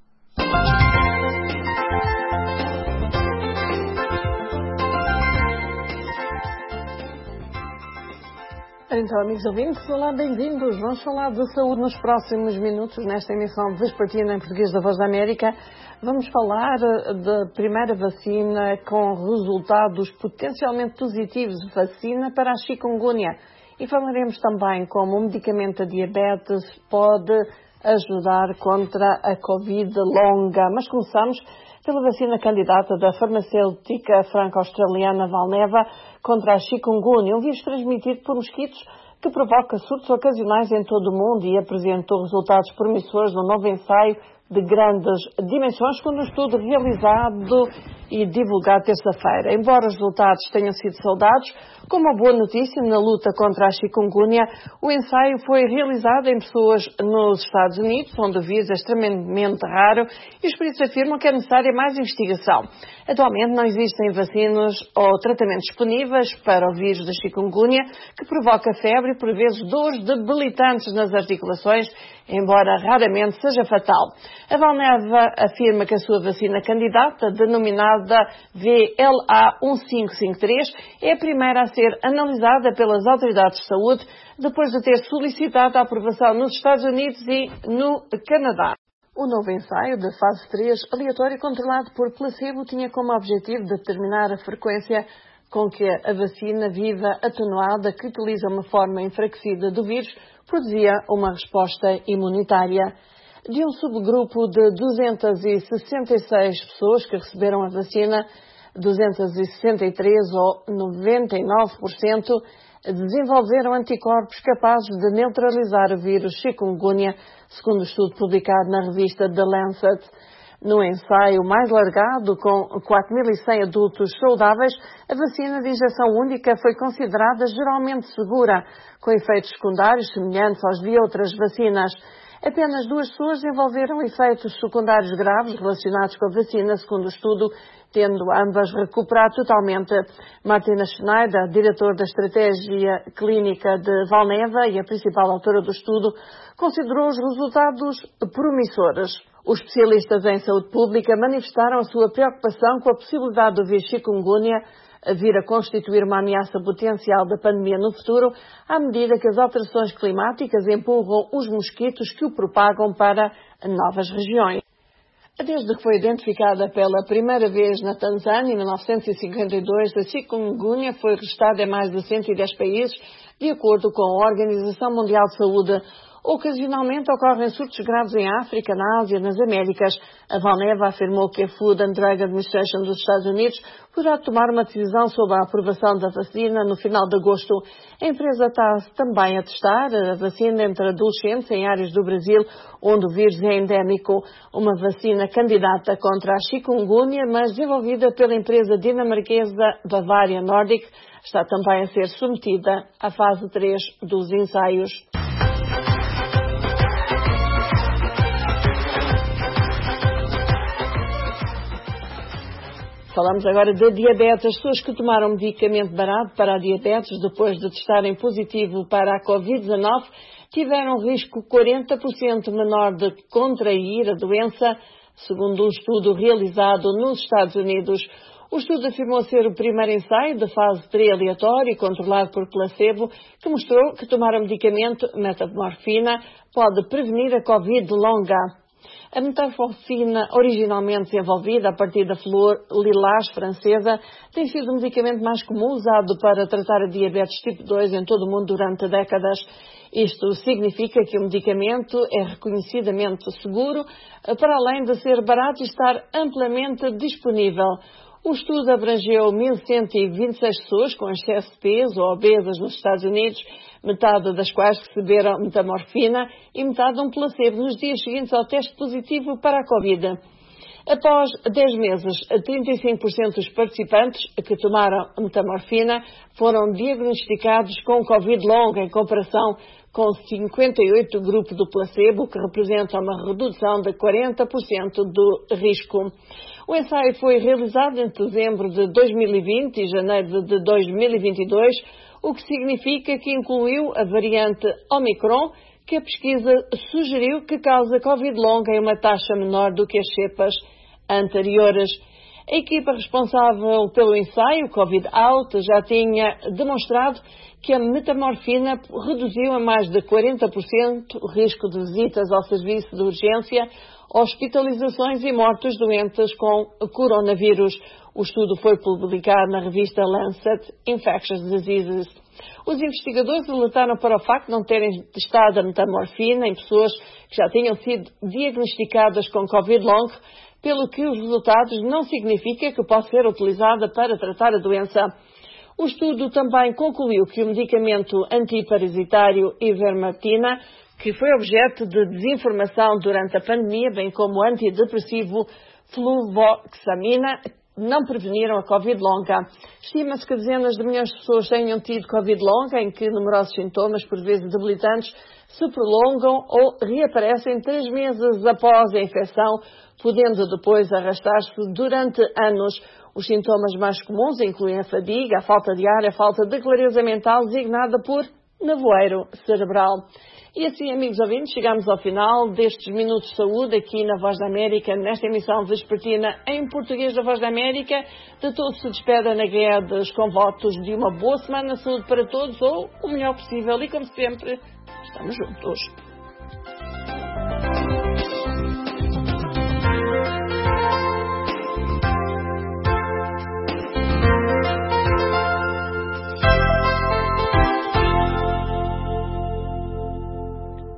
Então, amigos ouvintes, olá, bem-vindos. Vamos falar de saúde nos próximos minutos, nesta emissão vespertina em português da Voz da América. Vamos falar da primeira vacina com resultados potencialmente positivos, vacina para a chikungunya. E falaremos também como o medicamento a diabetes pode ajudar contra a Covid longa. Mas começamos pela vacina candidata da farmacêutica franco-australiana Valneva contra a chikungunya, um vírus transmitido por mosquitos que provoca surtos ocasionais em todo o mundo e apresentou resultados promissores no novo ensaio de grandes dimensões, com um estudo realizado e divulgado terça-feira. Embora os resultados tenham sido saudados, como uma boa notícia na luta contra a chikungunya, o ensaio foi realizado em pessoas nos Estados Unidos, onde o vírus é extremamente raro, e os peritos afirmam que é necessária mais investigação. Atualmente não existem vacinas ou tratamentos disponíveis para o vírus da chikungunya, que provoca febre e, por vezes, dores debilitantes nas articulações, embora raramente seja fatal. A Valneva afirma que a sua vacina candidata, denominada V L A um cinco cinco três, é a primeira a ser analisada pelas autoridades de saúde, depois de ter solicitado a aprovação nos Estados Unidos e no Canadá. O novo ensaio de fase três, aleatório controlado por placebo, tinha como objetivo determinar a frequência com que a vacina viva atenuada, que utiliza uma forma enfraquecida do vírus, produzia uma resposta imunitária. De um subgrupo de duzentas e sessenta e seis pessoas que receberam a vacina duzentos e sessenta e três, ou noventa e nove por cento, desenvolveram anticorpos capazes de neutralizar o vírus chikungunya, segundo o estudo publicado na revista The Lancet. No ensaio mais largado, com quatro mil e cem adultos saudáveis, a vacina de injeção única foi considerada geralmente segura, com efeitos secundários semelhantes aos de outras vacinas. Apenas duas pessoas desenvolveram efeitos secundários graves relacionados com a vacina, segundo o estudo, tendo ambas recuperado totalmente. Martina Schneider, diretor da Estratégia Clínica de Valneva e a principal autora do estudo, considerou os resultados promissores. Os especialistas em saúde pública manifestaram a sua preocupação com a possibilidade do vírus chikungunya vir a constituir uma ameaça potencial da pandemia no futuro, à medida que as alterações climáticas empurram os mosquitos que o propagam para novas regiões. Desde que foi identificada pela primeira vez na Tanzânia, em mil novecentos e cinquenta e dois, a chikungunya foi registrada em mais de cento e dez países, de acordo com a Organização Mundial de Saúde. Ocasionalmente ocorrem surtos graves em África, na Ásia e nas Américas. A Valneva afirmou que a Food and Drug Administration dos Estados Unidos poderá tomar uma decisão sobre a aprovação da vacina no final de agosto. A empresa está também a testar a vacina entre adolescentes em áreas do Brasil onde o vírus é endémico. Uma vacina candidata contra a chikungunya, mas desenvolvida pela empresa dinamarquesa Bavaria Nordic, está também a ser submetida à fase três dos ensaios. Falamos agora de diabetes. As pessoas que tomaram medicamento barato para a diabetes depois de testarem positivo para a covid dezanove tiveram um risco quarenta por cento menor de contrair a doença, segundo um estudo realizado nos Estados Unidos. O estudo afirmou ser o primeiro ensaio de fase três aleatório e controlado por placebo que mostrou que tomar o medicamento metamorfina pode prevenir a Covid longa. A metamorfina, originalmente desenvolvida a partir da flor lilás francesa, tem sido o medicamento mais comum usado para tratar a diabetes tipo dois em todo o mundo durante décadas. Isto significa que o medicamento é reconhecidamente seguro, para além de ser barato e estar amplamente disponível. O estudo abrangeu mil cento e vinte e seis pessoas com excesso de peso ou obesas nos Estados Unidos, metade das quais receberam metamorfina e metade um placebo nos dias seguintes ao teste positivo para a Covid. Após dez meses, trinta e cinco por cento dos participantes que tomaram metamorfina foram diagnosticados com Covid longa, em comparação com cinquenta e oito por cento do grupo do placebo, que representa uma redução de quarenta por cento do risco. O ensaio foi realizado entre dezembro de dois mil e vinte e janeiro de dois mil e vinte e dois, o que significa que incluiu a variante Omicron, que a pesquisa sugeriu que causa Covid longa em uma taxa menor do que as cepas anteriores. A equipa responsável pelo ensaio, Covid Out, já tinha demonstrado que a metamorfina reduziu a mais de quarenta por cento o risco de visitas ao serviço de urgência, hospitalizações e mortes doentes com coronavírus. O estudo foi publicado na revista Lancet Infectious Diseases. Os investigadores alertaram para o facto de não terem testado a metamorfina em pessoas que já tinham sido diagnosticadas com Covid long, pelo que os resultados não significam que possa ser utilizada para tratar a doença. O estudo também concluiu que o medicamento antiparasitário ivermectina, que foi objeto de desinformação durante a pandemia, bem como o antidepressivo fluvoxamina, não preveniram a Covid longa. Estima-se que dezenas de milhões de pessoas tenham tido Covid longa, em que numerosos sintomas, por vezes debilitantes, se prolongam ou reaparecem três meses após a infecção, podendo depois arrastar-se durante anos. Os sintomas mais comuns incluem a fadiga, a falta de ar, a falta de clareza mental, designada por nevoeiro cerebral. E assim, amigos ouvintes, chegamos ao final destes Minutos de Saúde aqui na Voz da América, nesta emissão vespertina em português da Voz da América. De todos se despede Ana Guedes com votos de uma boa semana de saúde para todos, ou o melhor possível, e como sempre, estamos juntos.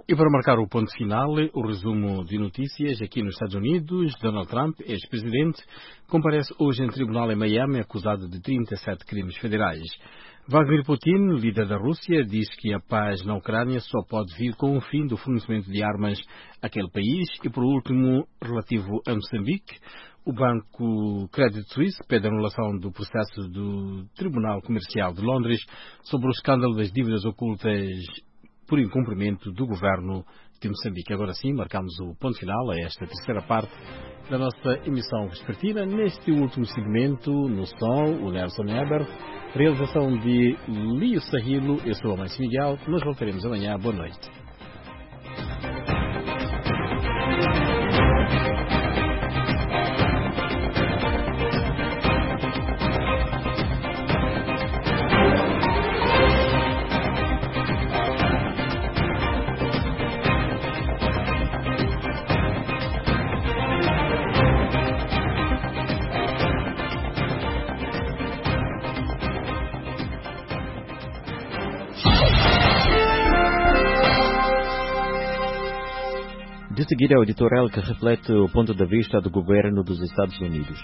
E para marcar o ponto final, o resumo de notícias aqui nos Estados Unidos. Donald Trump, ex-presidente, comparece hoje em tribunal em Miami acusado de trinta e sete crimes federais. Vladimir Putin, líder da Rússia, diz que a paz na Ucrânia só pode vir com o fim do fornecimento de armas àquele país. E por último, relativo a Moçambique, o banco Credit Suisse pede a anulação do processo do Tribunal Comercial de Londres sobre o escândalo das dívidas ocultas por incumprimento do governo de Moçambique. Agora sim, marcamos o ponto final a esta terceira parte da nossa emissão vespertina. Neste último segmento, no som, o Nelson Eber, realização de Lío Sahilo. Eu sou o Márcio Miguel. Nós voltaremos amanhã. Boa noite. De seguida, o editorial que reflete o ponto de vista do governo dos Estados Unidos.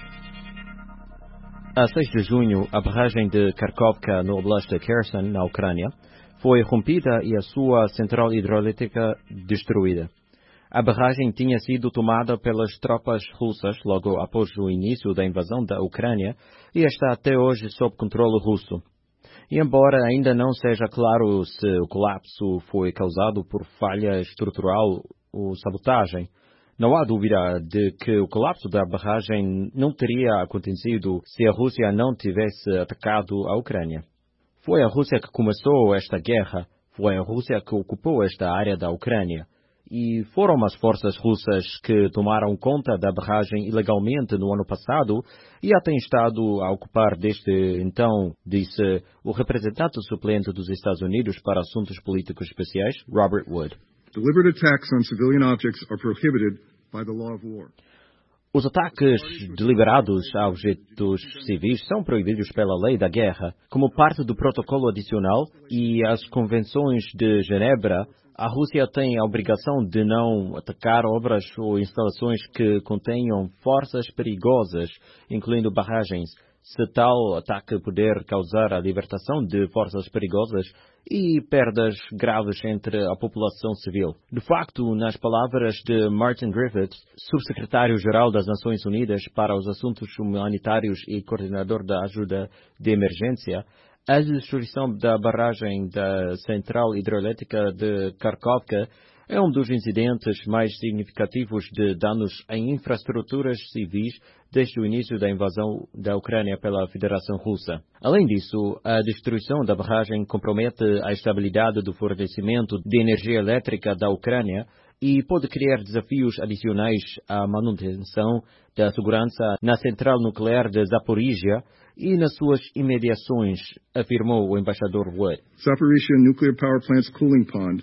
A seis de junho, a barragem de Kharkovka, no oblast de Kherson, na Ucrânia, foi rompida e a sua central hidroelétrica destruída. A barragem tinha sido tomada pelas tropas russas logo após o início da invasão da Ucrânia e está até hoje sob controle russo. E embora ainda não seja claro se o colapso foi causado por falha estrutural ou sabotagem, não há dúvida de que o colapso da barragem não teria acontecido se a Rússia não tivesse atacado a Ucrânia. Foi a Rússia que começou esta guerra, foi a Rússia que ocupou esta área da Ucrânia, e foram as forças russas que tomaram conta da barragem ilegalmente no ano passado e a têm estado a ocupar desde então, disse o representante suplente dos Estados Unidos para assuntos políticos especiais, Robert Wood. Deliberate attacks on civilian objects are prohibited by the law of war. Os ataques deliberados a objetos civis são proibidos pela lei da guerra. Como parte do protocolo adicional e as convenções de Genebra, a Rússia tem a obrigação de não atacar obras ou instalações que contenham forças perigosas, incluindo barragens, se tal ataque puder causar a libertação de forças perigosas e perdas graves entre a população civil. De facto, nas palavras de Martin Griffiths, subsecretário-geral das Nações Unidas para os Assuntos Humanitários e coordenador da ajuda de emergência, a destruição da barragem da central hidroelétrica de Kharkovka é um dos incidentes mais significativos de danos em infraestruturas civis desde o início da invasão da Ucrânia pela Federação Russa. Além disso, a destruição da barragem compromete a estabilidade do fornecimento de energia elétrica da Ucrânia e pode criar desafios adicionais à manutenção da segurança na central nuclear de Zaporizhia e nas suas imediações, afirmou o embaixador Wood. Zaporizhia Nuclear Power Plant's cooling pond,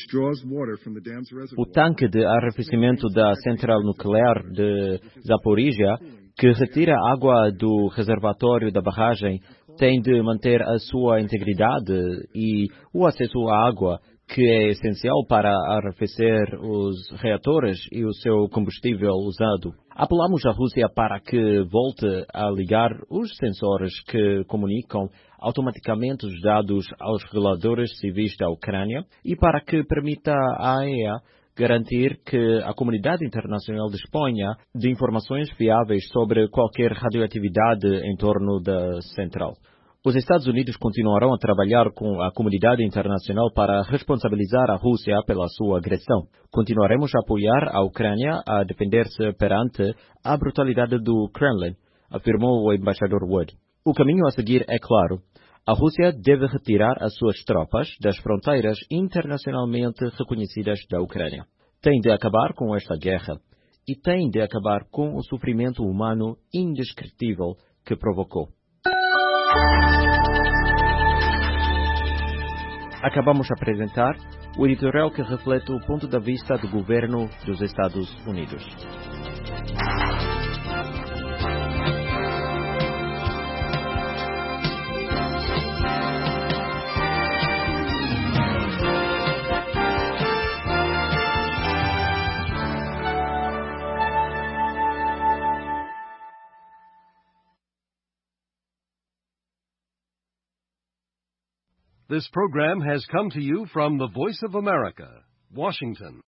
o tanque de arrefecimento da central nuclear de Zaporizhia, que retira água do reservatório da barragem, tem de manter a sua integridade e o acesso à água, que é essencial para arrefecer os reatores e o seu combustível usado. Apelamos à Rússia para que volte a ligar os sensores que comunicam automaticamente os dados aos reguladores civis da Ucrânia e para que permita à A E A garantir que a comunidade internacional disponha de informações fiáveis sobre qualquer radioatividade em torno da central. Os Estados Unidos continuarão a trabalhar com a comunidade internacional para responsabilizar a Rússia pela sua agressão. Continuaremos a apoiar a Ucrânia a defender-se perante a brutalidade do Kremlin, afirmou o embaixador Wood. O caminho a seguir é claro. A Rússia deve retirar as suas tropas das fronteiras internacionalmente reconhecidas da Ucrânia. Tem de acabar com esta guerra e tem de acabar com o sofrimento humano indescritível que provocou. Acabamos de apresentar o editorial que reflete o ponto de vista do governo dos Estados Unidos. This program has come to you from the Voice of America, Washington.